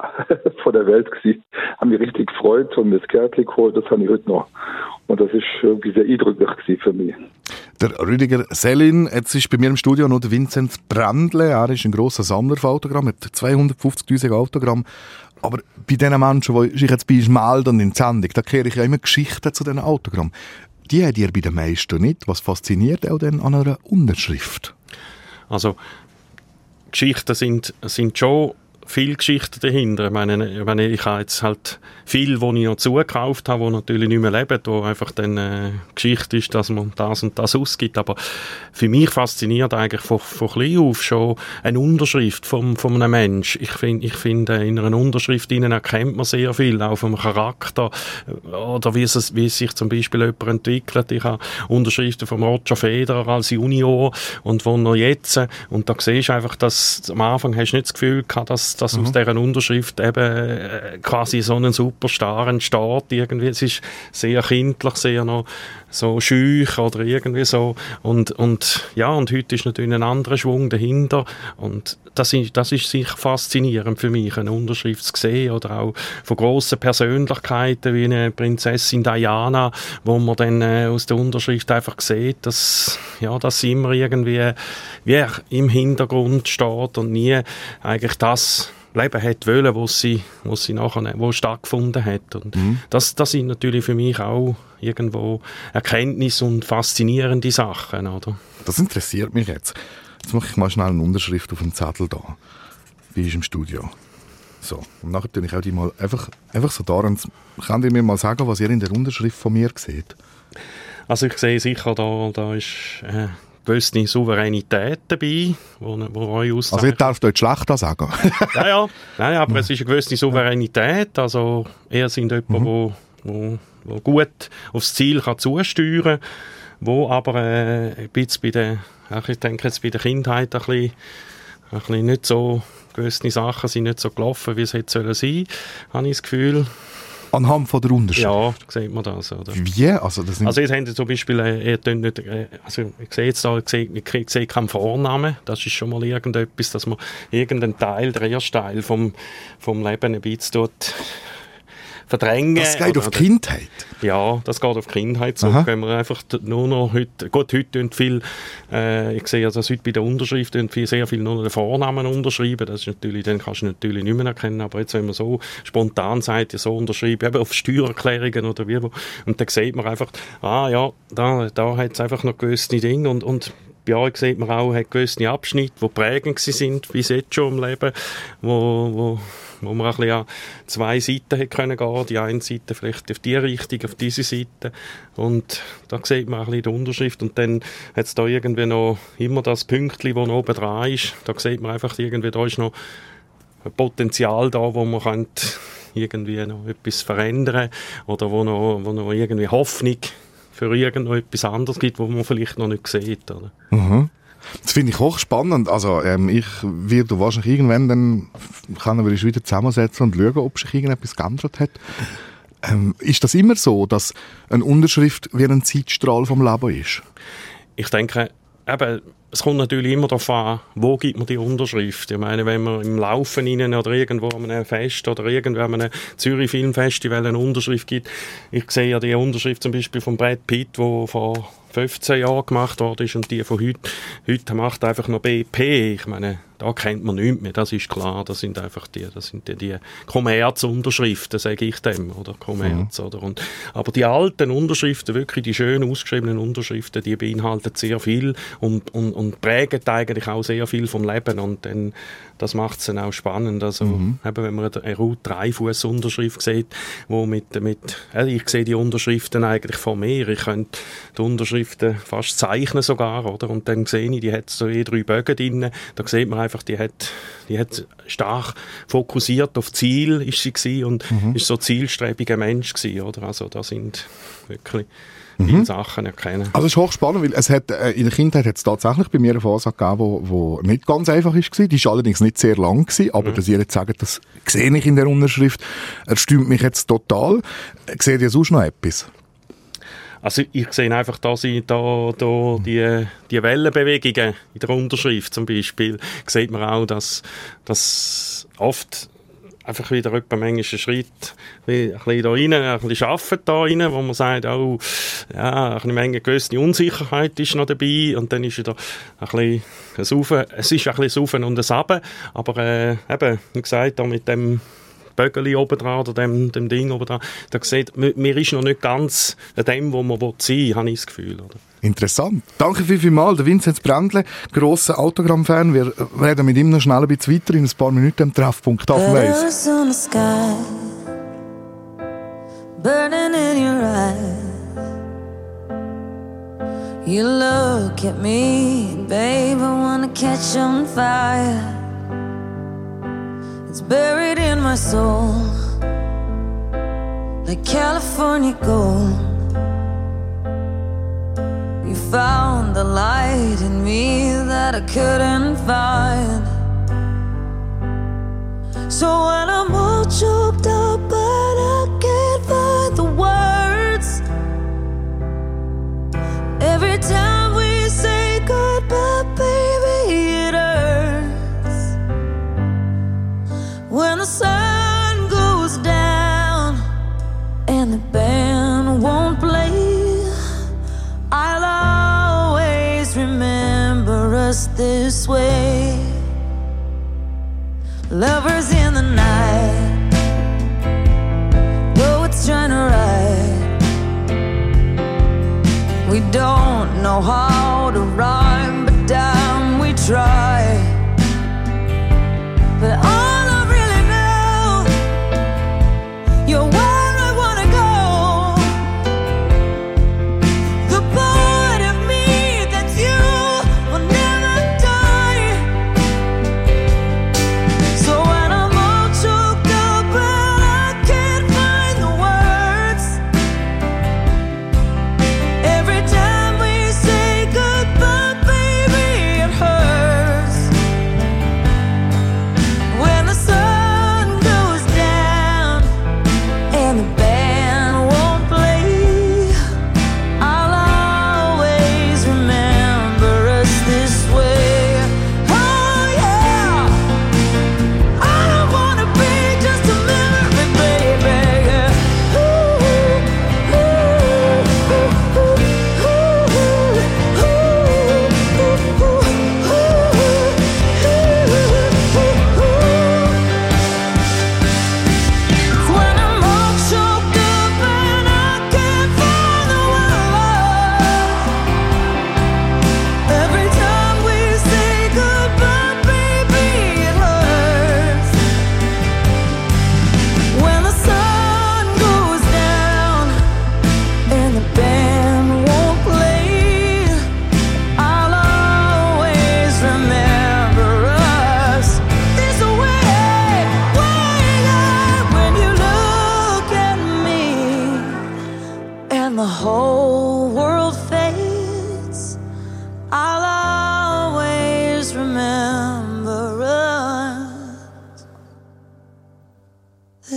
Speaker 13: vor der Welt gewesen. Haben mich richtig gefreut und mir das Kärtchen geholt, das habe ich heute noch. Und das ist irgendwie sehr eindrücklich gewesen für mich.
Speaker 3: Der Rüdiger Selin, jetzt ist bei mir im Studio noch der Vinzenz Brandle. Er ist ein grosser Sammler von Autogramm, hat zweihundertfünfzigtausend Autogramm. Aber bei den Menschen, die sich jetzt bei uns melden in die Sendung, da kehre ich ja immer Geschichten zu diesen Autogramm. Die habt ihr bei den meisten nicht. Was fasziniert auch denn an einer Unterschrift?
Speaker 4: Also, Geschichten sind, sind schon viele Geschichten dahinter. Ich meine, ich, meine, ich habe jetzt halt viel, die ich noch zugekauft habe, die natürlich nicht mehr leben, wo einfach dann äh, Geschichte ist, dass man das und das ausgibt. Aber für mich fasziniert eigentlich von, von klein auf schon eine Unterschrift von, von einem Menschen. Ich finde, ich find, in einer Unterschrift innen erkennt man sehr viel, auch vom Charakter oder wie es, wie es sich zum Beispiel jemand entwickelt. Ich habe Unterschriften von Roger Federer als Junior und wo er jetzt, und da siehst du einfach, dass am Anfang hast du nicht das Gefühl gehabt, dass dass mhm. aus dieser Unterschrift eben äh, quasi so ein Superstar entsteht. Irgendwie. Es ist sehr kindlich, sehr noch so schüch oder irgendwie so. Und, und, ja, und heute ist natürlich ein anderer Schwung dahinter. Und das ist, das ist sicher faszinierend für mich, eine Unterschrift zu sehen. Oder auch von grossen Persönlichkeiten wie eine Prinzessin Diana, wo man dann äh, aus der Unterschrift einfach sieht, dass, ja, dass sie immer irgendwie wie im Hintergrund steht und nie eigentlich das Leben hat wollen, wo sie, wo sie nachher, wo stattgefunden hat. Und mhm. das, das sind natürlich für mich auch irgendwo Erkenntnis und faszinierende Sachen, oder?
Speaker 3: Das interessiert mich jetzt. Jetzt mache ich mal schnell eine Unterschrift auf dem Zettel da. Wie ist im Studio. So. Und nachher tue ich auch die mal einfach, einfach so da. Und könnt ihr mir mal sagen, was ihr in der Unterschrift von mir seht?
Speaker 4: Also ich sehe sicher, da, da ist äh, gewisse Souveränität dabei, wo, wo euch auszeichnet.
Speaker 3: Also ihr dürft euch schlecht sagen.
Speaker 4: ja, ja, Nein, aber ja. Es ist eine gewisse Souveränität. Also ihr seid jemand, mhm. wo, wo, wo gut aufs Ziel kann zusteuern kann, wo aber äh, ein bisschen bei der, ich denke jetzt bei der Kindheit ein bisschen, ein bisschen nicht so, gewisse Sachen sind nicht so gelaufen, wie es hätte sollen sein, habe ich das Gefühl.
Speaker 3: Anhand von der Unterschrift?
Speaker 4: Ja, sieht man das. Oder?
Speaker 3: Wie? Also, das
Speaker 4: also jetzt haben Sie zum Beispiel, äh, ihr nicht, äh, also ich sehe jetzt da, ich sehe, ich sehe keinen Vornamen, das ist schon mal irgendetwas, dass man irgendeinen Teil, der erste Teil vom, vom Leben ein bisschen dort verdrängen.
Speaker 3: Das geht oder, auf die Kindheit?
Speaker 4: Ja, das geht auf die Kindheit zurück. Wenn man einfach nur noch heute, gut, heute tun viel, äh, ich sehe, dass heute bei der Unterschrift viel, sehr viel nur den Vornamen unterschreiben. Das ist natürlich, den kannst du natürlich nicht mehr erkennen. Aber jetzt, wenn man so spontan sagt, so unterschreiben, eben auf Steuererklärungen oder wie, und dann sieht man einfach, ah ja, da, da hat es einfach noch gewisse Dinge und, und bei euch sieht man auch, hat gewisse Abschnitte, die prägend waren bis jetzt schon im Leben, wo, wo, wo man ein bisschen an zwei Seiten hätte können gehen. Die eine Seite vielleicht auf die Richtung, auf diese Seite. Und da sieht man ein bisschen die Unterschrift. Und dann hat es da irgendwie noch immer das Pünktchen, das noch oben dran ist. Da sieht man einfach, irgendwie, da ist noch ein Potenzial da, wo man könnte irgendwie noch etwas verändern oder wo noch, wo noch irgendwie Hoffnung für irgendetwas anderes gibt, was man vielleicht noch nicht sieht. Oder?
Speaker 3: Mhm. Das finde ich hochspannend. Also ähm, ich werde wahrscheinlich irgendwann dann können wir uns wieder zusammensetzen und schauen, ob sich irgendetwas geändert hat. Ähm, ist das immer so, dass eine Unterschrift wie ein Zeitstrahl vom Leben ist?
Speaker 4: Ich denke, eben, es kommt natürlich immer darauf an, wo gibt man die Unterschrift. Ich meine, wenn man im Laufen rein oder irgendwo an einem Fest oder irgendwo an einem Zürich Filmfestival eine Unterschrift gibt. Ich sehe ja die Unterschrift zum Beispiel von Brad Pitt, die vor fünfzehn Jahren gemacht worden ist und die von heute. Heute macht einfach noch B P. Ich meine, da kennt man nichts mehr, das ist klar. Das sind einfach die, das sind die, die Kommerz-Unterschriften, sage ich dem, oder Kommerz, mhm. oder? Und, aber die alten Unterschriften, wirklich die schön ausgeschriebenen Unterschriften, die beinhalten sehr viel und, und, und prägen eigentlich auch sehr viel vom Leben und dann, das macht es dann auch spannend. Also, mhm. eben, wenn man eine Route drei Fuß Unterschrift sieht, wo mit, mit also ich sehe die Unterschriften eigentlich vor mir. Ich könnte die Unterschriften fast zeichnen sogar, oder? Und dann sehe ich, die hat so je drei Bögen drin. Da sieht man einfach, die hat, die hat stark fokussiert auf Ziel ist sie gewesen und mhm. ist so ein zielstrebiger Mensch gewesen, oder? Also da sind wirklich viele mhm. Sachen erkennen.
Speaker 3: Also es ist hochspannend, weil es hat, äh, in der Kindheit hat es tatsächlich bei mir eine Phase gegeben, wo, wo nicht ganz einfach war. Die war allerdings nicht sehr lang gewesen, aber mhm. dass ihr jetzt sagt, das sehe ich in der Unterschrift, erstaunt mich jetzt total. Seht ihr sonst noch etwas?
Speaker 4: Also ich sehe einfach, dass ich da, da die, die Wellenbewegungen in der Unterschrift zum Beispiel, sieht man auch, dass, dass oft einfach wieder etwa manchmal einen Schritt ein bisschen da rein, ein bisschen arbeiten da rein, wo man sagt, oh, ja, eine Menge gewisse Unsicherheit ist noch dabei und dann ist wieder ein bisschen ein Saufen, es ist ein bisschen Saufen und ein Saben, aber äh, eben, wie gesagt, da mit dem Bögeli oben dran oder dem, dem Ding oben dran, da sieht, mir ist noch nicht ganz an dem, wo man sein will, habe ich das Gefühl. Oder?
Speaker 3: Interessant. Danke viel, viel mal. Der Vinzenz Brändle, grosser Autogramm-Fan. Wir reden mit ihm noch schnell ein bisschen weiter in ein paar Minuten am Treffpunkt auf dem Weiss.
Speaker 14: Burning in your eyes. You look at me, babe, I wanna catch on fire. It's buried in my soul, like California gold. You found the light in me that I couldn't find. So when I'm all choked up but I can't find the words, every time we say goodbye, baby, it hurts. When the sun goes down and the band won't play, I'll always remember us this way. Lovers in the night, poets trying to write. We don't know how to rhyme, but damn, we try. But all I really know, you're where I wanna go. The part of me that's you will never die. So when I'm all choked up and I can't find the words, every time we say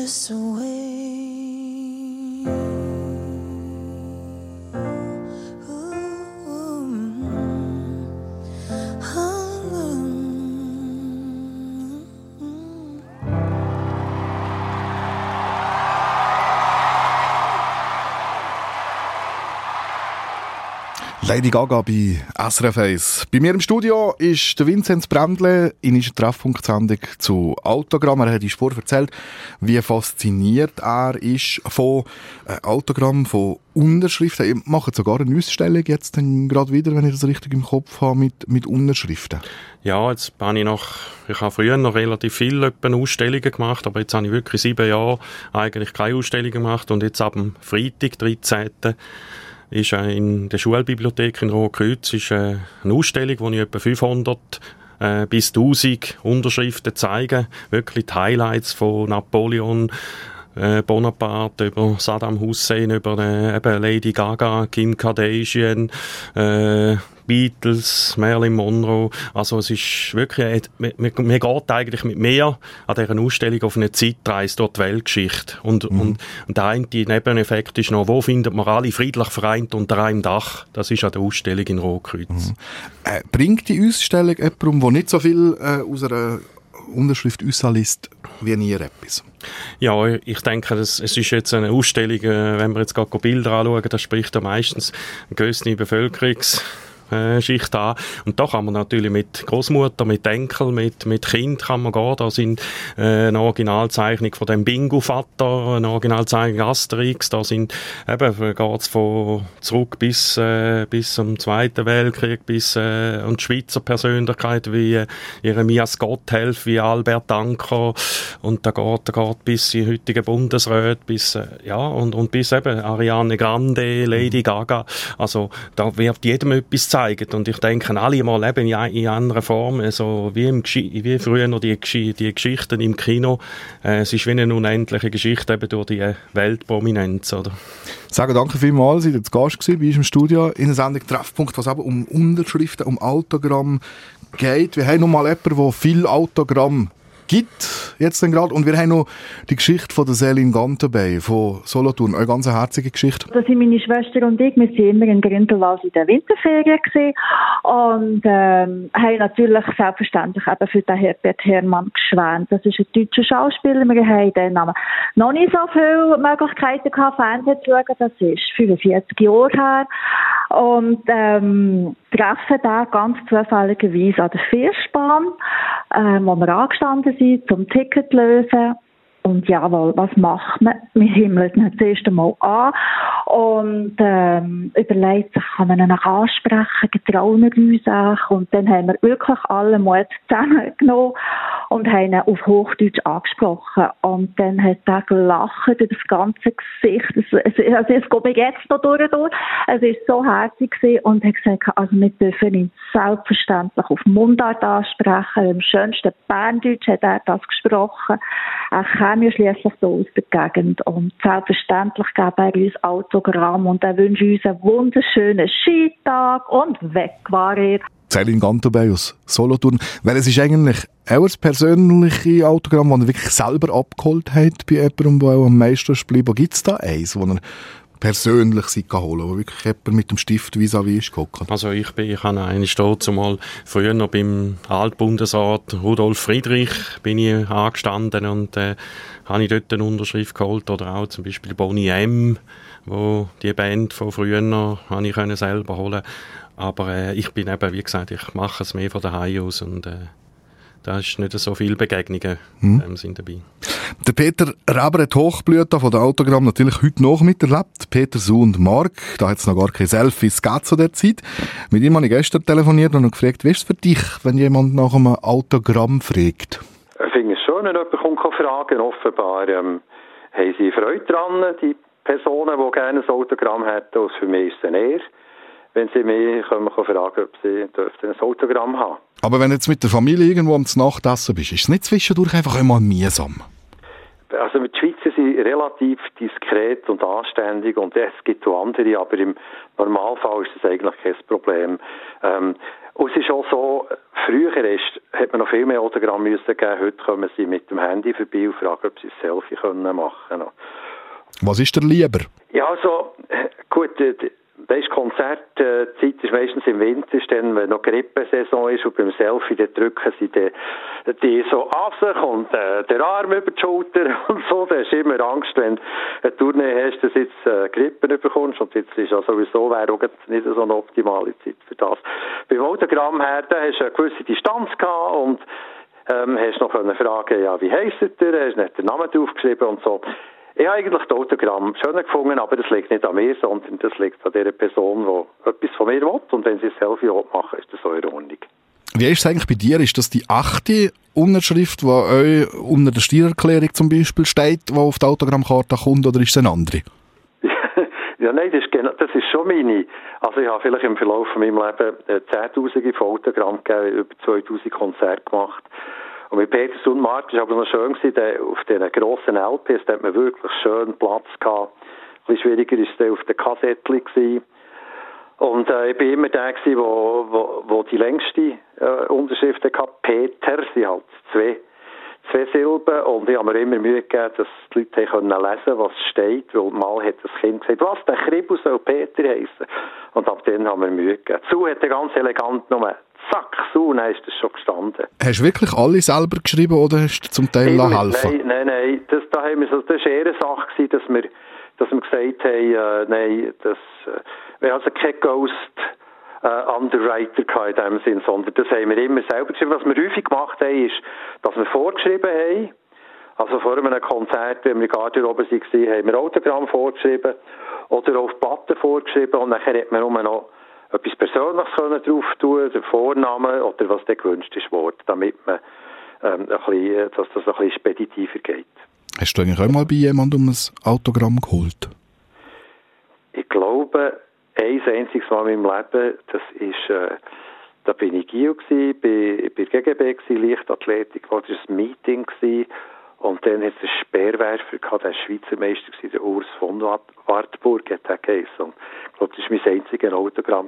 Speaker 14: this away.
Speaker 3: Lady Gaga bei S R F eins. Bei mir im Studio ist der Vinzenz Brändle in unserer Treffpunkt-Sendung zu Autogramm. Er hat uns vorher erzählt, wie fasziniert er ist von äh, Autogramm, von Unterschriften. Ihr macht sogar eine Ausstellung jetzt dann gerade wieder, wenn ich das richtig im Kopf habe, mit, mit Unterschriften.
Speaker 4: Ja, jetzt bin ich noch, ich habe früher noch relativ viele Ausstellungen gemacht, aber jetzt habe ich wirklich sieben Jahre eigentlich keine Ausstellungen gemacht und jetzt ab dem Freitag, dreizehnten ist in der Schulbibliothek in Rotkreuz ist eine Ausstellung, wo ich etwa fünfhundert äh, bis tausend Unterschriften zeige. Wirklich die Highlights von Napoleon, äh, Bonaparte, über Saddam Hussein, über äh, eben Lady Gaga, Kim Kardashian, äh, Beatles, Marilyn Monroe. Also es ist wirklich, man, man geht eigentlich mit mehr an dieser Ausstellung auf eine Zeitreise durch die Weltgeschichte. Und, mhm. und, und der eine Nebeneffekt ist noch, wo findet man alle friedlich vereint unter einem Dach? Das ist an der Ausstellung in Rotkreuz.
Speaker 3: Mhm. Äh, bringt die Ausstellung jemandem, der nicht so viel äh, aus einer Unterschrift rausliest, wie ihr etwas?
Speaker 4: Ja, ich denke, das, es ist jetzt eine Ausstellung, äh, wenn wir jetzt gerade Bilder anschauen, das spricht ja meistens eine gewisse Bevölkerungs- Schicht an. Und da kann man natürlich mit Großmutter, mit Enkel, mit, mit Kind kann man gehen. Da sind äh, eine Originalzeichnung von dem Bingo-Vater, eine Originalzeichnung Asterix. Da sind eben, geht's von zurück bis, äh, bis zum Zweiten Weltkrieg, bis, äh, und Schweizer Persönlichkeiten wie äh, Jeremias Gotthelf, wie Albert Anker. Und da geht, da geht bis die heutigen Bundesräte, bis, äh, ja, und, und bis eben Ariane Grande, Lady Gaga. Also, da wird jedem etwas zeigen. Und ich denke, alle mal eben in, in anderer Form, also wie, im, wie früher noch die, die Geschichten im Kino. Äh, es ist wie eine unendliche Geschichte eben durch die Weltprominenz. Oder?
Speaker 3: Sagen danke vielmals, Sie waren zu Gast gewesen bei uns im Studio in der Sendung Treffpunkt, was eben um Unterschriften, um Autogramm geht. Wir haben noch mal jemanden, der viel Autogramm gibt jetzt dann gerade. Und wir haben noch die Geschichte von der Selin Gantenbey von Solothurn. Eine ganz herzige Geschichte.
Speaker 15: Das sind meine Schwester und ich. Wir waren immer in Grindelwald in der Winterferien gewesen und ähm, haben natürlich selbstverständlich eben für den Herbert Herrmann geschwärmt. Das ist ein deutscher Schauspieler. Wir haben dann aber noch nicht so viele Möglichkeiten gehabt, Fernsehen zu schauen. Das ist fünfundvierzig Jahre her. Und ähm, treffen da ganz zufälligerweise an der Vierspan, ähm, wo wir angestanden sind, zum Ticket lösen. Und jawohl, was macht man? Wir himmeln ihn das erste Mal an und ähm, überlegt sich, kann man ihn ansprechen, getrauen wir uns. Und dann haben wir wirklich alle Mut zusammengenommen und haben ihn auf Hochdeutsch angesprochen. Und dann hat er gelacht über das ganze Gesicht. Es, es, also es geht mir jetzt noch durch, durch. Es war so herzig und hat gesagt, also wir dürfen ihn selbstverständlich auf Mundart ansprechen. Im schönsten Berndeutsch hat er das gesprochen. Er kam ja schliesslich so aus der Gegend und selbstverständlich gab er uns Autogramm und er wünscht uns einen wunderschönen Skitag und weg war er.
Speaker 3: Selin Gantenbey aus Solothurn. Weil es ist eigentlich auch ein persönliches Autogramm, das er wirklich selber abgeholt hat bei jemandem, der auch am meisten ist geblieben. Gibt es da eins, das er persönlich sich holen kann, wo wirklich jemand mit dem Stift vis-à-vis ist geguckt?
Speaker 4: Also ich bin, ich habe einen Stolz zumal früher noch beim Altbundesrat Rudolf Friedrich bin ich angestanden und äh, habe ich dort eine Unterschrift geholt oder auch zum Beispiel Boney M., wo die Band von früher noch habe ich können selber holen. Aber äh, ich bin eben, wie gesagt, ich mache es mehr von daheim aus und äh, da ist nicht so viele Begegnungen hm. ähm, sind dabei.
Speaker 3: Der Peter Reber hat Hochblüter von der Autogramm natürlich heute noch miterlebt. Peter, Su und Mark, da hat es noch gar keine Selfies gegeben zu der Zeit. Mit ihm habe ich gestern telefoniert und gefragt, wie ist es für dich, wenn jemand nach einem Autogramm fragt?
Speaker 16: Ich finde es schön, wenn jemand kommt fragen. Offenbar ähm, haben sie Freude daran, die Personen, die gerne ein Autogramm hätten. Und für mich ist es eher, wenn sie mich können wir fragen, ob sie ein Autogramm haben.
Speaker 3: Aber wenn du jetzt mit der Familie irgendwo am Nachtessen bist, ist es nicht zwischendurch einfach immer mühsam?
Speaker 16: Also die Schweizer sind relativ diskret und anständig und es gibt auch andere, aber im Normalfall ist das eigentlich kein Problem. Ähm, Und es ist auch so, früher ist, hat man noch viel mehr Autogramme müssen geben. Heute kommen sie mit dem Handy vorbei und fragen, ob sie ein Selfie können machen können.
Speaker 3: Was ist dir lieber?
Speaker 16: Ja, also, gut, das ist Konzertzeit, äh, ist meistens im Winter, ist dann, wenn noch Grippesaison ist und beim Selfie, dann drücken sie die, die so an sich und äh, den Arm über die Schulter und so. Da hast du immer Angst, wenn du eine Tournee hast, dass du jetzt äh, Grippe bekommst und jetzt ist ja sowieso wäre auch nicht so eine optimale Zeit für das. Beim Autogramm her, da hast du eine gewisse Distanz gehabt und ähm, hast noch eine Frage, ja, wie heisst ihr? Hast nicht den Namen draufgeschrieben und so. Ich habe eigentlich das Autogramm schöner gefunden, aber das liegt nicht an mir, sondern das liegt an der Person, die etwas von mir will. Und wenn sie ein Selfie machen will, ist das so in Ordnung.
Speaker 3: Wie ist es eigentlich bei dir? Ist das die achte Unterschrift, die euch unter der Steuererklärung zum Beispiel steht, die auf der Autogrammkarte kommt, oder ist es eine andere?
Speaker 16: Ja, nein, das ist, genau, das ist schon meine. Also ich habe vielleicht im Verlauf von meinem Leben zehntausende von Autogramm gegeben, über zweitausend Konzerte gemacht. Und mit Peters und Mark war aber noch schön, der, auf diesen grossen L Ps, da hat man wirklich schön Platz gehabt. Ein bisschen schwieriger war es auf den Kassettchen. Und äh, ich war immer der, der wo, wo, wo die längste äh, Unterschrift hatte. Peter, sie hat zwei, zwei Silben. Und ich habe mir immer Mühe gegeben, dass die Leute können lesen, was steht. Weil mal hat das Kind gesagt, was, der Kribbel soll Peter heissen. Und ab dann haben wir Mühe gegeben. Zu hat er ganz elegant nur zack, so, dann ist das schon gestanden.
Speaker 3: Hast du wirklich alle selber geschrieben oder hast du zum Teil
Speaker 16: Immer,
Speaker 3: helfen?
Speaker 16: Nein, nein, nein. Das, da haben wir, das war eher eine Sache gewesen, dass wir, dass wir gesagt haben, äh, nein, das, äh, wir haben also kein Ghost äh, Underwriter gehabt in dem Sinn, sondern das haben wir immer selber geschrieben. Was wir häufig gemacht haben, ist, dass wir vorgeschrieben haben. Also vor einem Konzert, wenn wir in Garderobe waren, haben wir Autogramm vorgeschrieben oder auf Platten vorgeschrieben und nachher hat man nur noch etwas Persönliches können drauf tun, der Vorname oder was der gewünscht ist, Wort, damit man ähm, ein bisschen, dass das ein bisschen speditiver geht.
Speaker 3: Hast du eigentlich auch mal bei jemandem um ein Autogramm geholt?
Speaker 16: Ich glaube, ein einziges Mal in meinem Leben, das ist, äh, da bin ich Gio gsi, bei, bei G G B gsi, Leichtathletik, wo das ein Meeting gsi. Und dann hat es einen Speerwerfer gehabt, der war Schweizer Meister, der Urs von Wartburg, hat er geheißen. Und ich glaube, das war mein einziges Autogramm,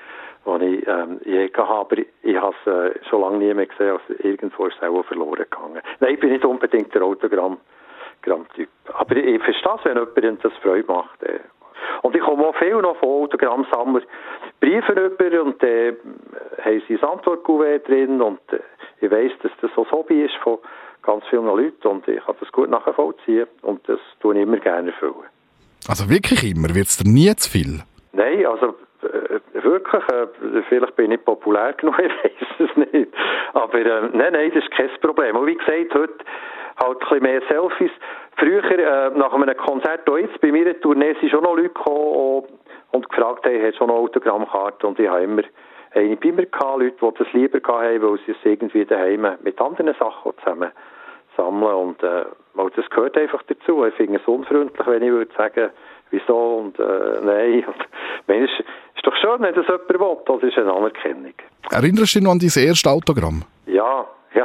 Speaker 16: das ich ähm, je hatte. Aber ich, ich habe es äh, schon lange nie mehr gesehen, also irgendwo ist es auch verloren gegangen. Nein, ich bin nicht unbedingt der Autogramm-Typ. Aber ich, ich verstehe es, wenn jemand das Freude macht. Äh. Und ich komme auch viel noch von Autogrammsammlern Briefe rüber und äh, haben sie ein Antwortkuvert drin. Und äh, ich weiss, dass das so ein Hobby ist von ganz vielen Leuten und ich kann das gut nachvollziehen und das tue ich immer gerne erfüllen.
Speaker 3: Also wirklich immer? Wird es dir nie zu viel?
Speaker 16: Nein, also äh, wirklich, äh, vielleicht bin ich nicht populär genug, ich weiß es nicht. Aber äh, nein, nein, das ist kein Problem. Und wie gesagt, heute halt ein bisschen mehr Selfies. Früher, äh, nach einem Konzert hier jetzt, bei mir in der Tournee sind schon noch Leute gekommen und gefragt haben, hast du schon eine Autogrammkarte? Und ich habe immer eine bei mir gehabt, Leute, die das lieber hatten, weil sie es irgendwie daheim mit anderen Sachen zusammen sammeln. Und äh, das gehört einfach dazu. Ich finde es unfreundlich, wenn ich würde sagen, wieso und äh, nein. Und, Mensch, ist doch schön, wenn das jemand will. Das ist eine Anerkennung.
Speaker 3: Erinnerst du dich noch an dein erstes Autogramm?
Speaker 16: Ja, ja.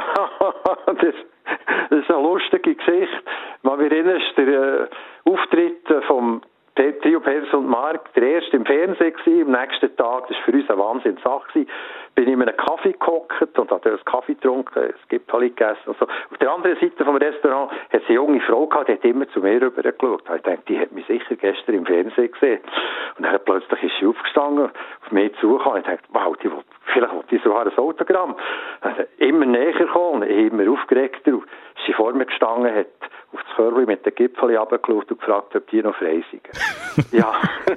Speaker 16: das, das ist eine lustige Geschichte. Man erinnert sich, der äh, Auftritt vom Trio Peters und Mark, der erste im Fernsehen gewesen, am nächsten Tag, das war für uns eine Wahnsinnssache gewesen, bin ich in einem Kaffee gehockt und habe einen Kaffee getrunken, es gibt halt gegessen und so. Auf der anderen Seite vom Restaurant hat es eine junge Frau gehabt, die hat immer zu mir rüber geschaut. Ich dachte, die hat mich sicher gestern im Fernsehen gesehen. Und dann plötzlich ist sie aufgestanden, auf mich zugekommen und ich dachte, wow, die will, vielleicht will die sogar ein Autogramm. Also immer näher gekommen, immer aufgeregter. Sie vor mir gestanden, hat auf das Körbchen mit den Gipfeln runtergeschaut und gefragt, ob die noch frei sind. Ja.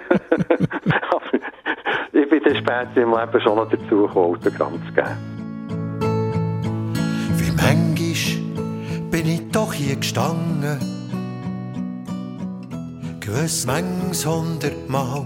Speaker 16: Aber ich bin dann später im Leben schon noch dazu gekommen, Autogramm zu geben.
Speaker 17: Wie manchmal bin ich doch hier gestanden, gewiss manches hundertmal.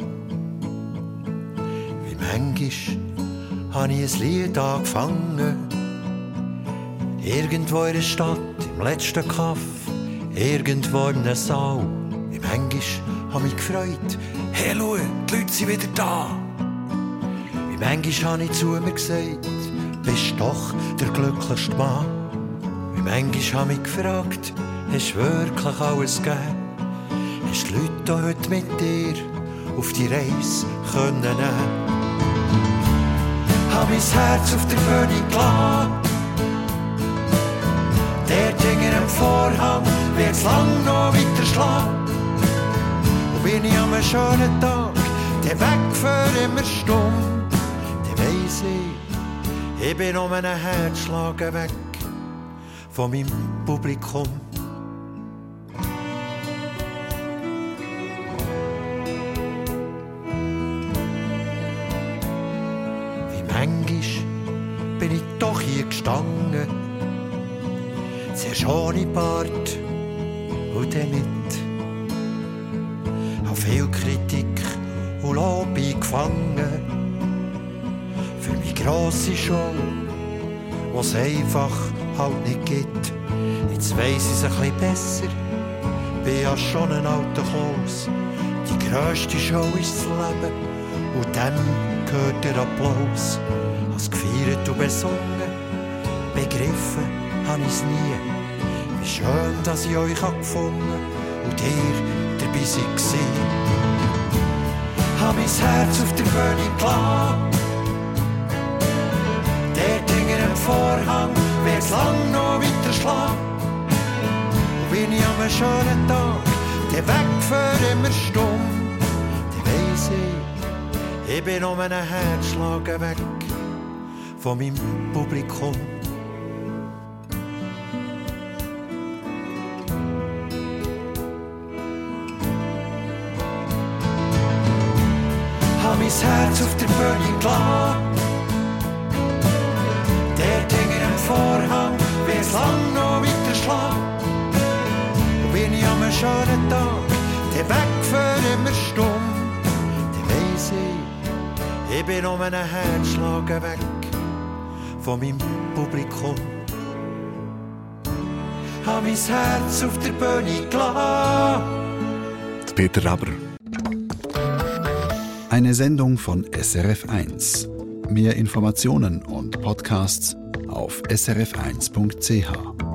Speaker 17: Wie manchmal habe ich ein Lied angefangen, irgendwo in der Stadt, im letzten Kaff, irgendwo in einem Saal. Wie manchmal habe ich mich gefreut, hey, schau, die Leute sind wieder da. Wie manchmal habe ich zu mir gesagt, bist doch der glücklichste Mann. Wie manchmal habe ich mich gefragt, hast du wirklich alles gegeben? Hast die Leute heute mit dir auf die Reise können nehmen? hab mein Herz auf der Bühne gelassen. Dort hinter dem Vorhang wird's lang noch weiter schlagen. Und bin ich an einem schönen Tag, der Weg für immer stumm, dann weiss ich, ich bin um einen Herzschlag weg von meinem Publikum. Manchmal bin ich doch hier gestanden, zuerst ohne Bart und dann mit. Hab viel Kritik und Lob eingefangen für meine grosse Show, was einfach halt nicht gibt. Jetzt weiss ich's ein bisschen besser, bin ja schon ein alter Klaus. Die grösste Show ist das Leben und dem gehört der Applaus. Als gefeiert und besungen, begriffen hab ich's nie. Wie schön, dass ich euch gefunden und ihr dabei seid. Hab mein Herz auf der Bühne gelassen. Dort hinter dem Vorhang wird's lang noch weiter schlagen. Und bin ich an einem schönen Tag, der Weg für immer stumm, dann weiss ich, ich bin um einen Herzschlag weg von meinem Publikum. Hab mein Herz auf der Bühne gelassen. Dort hinter dem Vorhang wird's lang noch weiter schlagen. Und bin ich an einem schönen Tag, der Weg für immer stumm, dann weiss ich, ich bin um einen Herzschlag weg von meinem Publikum. Hab mein Herz auf der Bühne gelassen.
Speaker 3: Peter Raber.
Speaker 1: Eine Sendung von S R F eins. Mehr Informationen und Podcasts auf s r f eins punkt c h.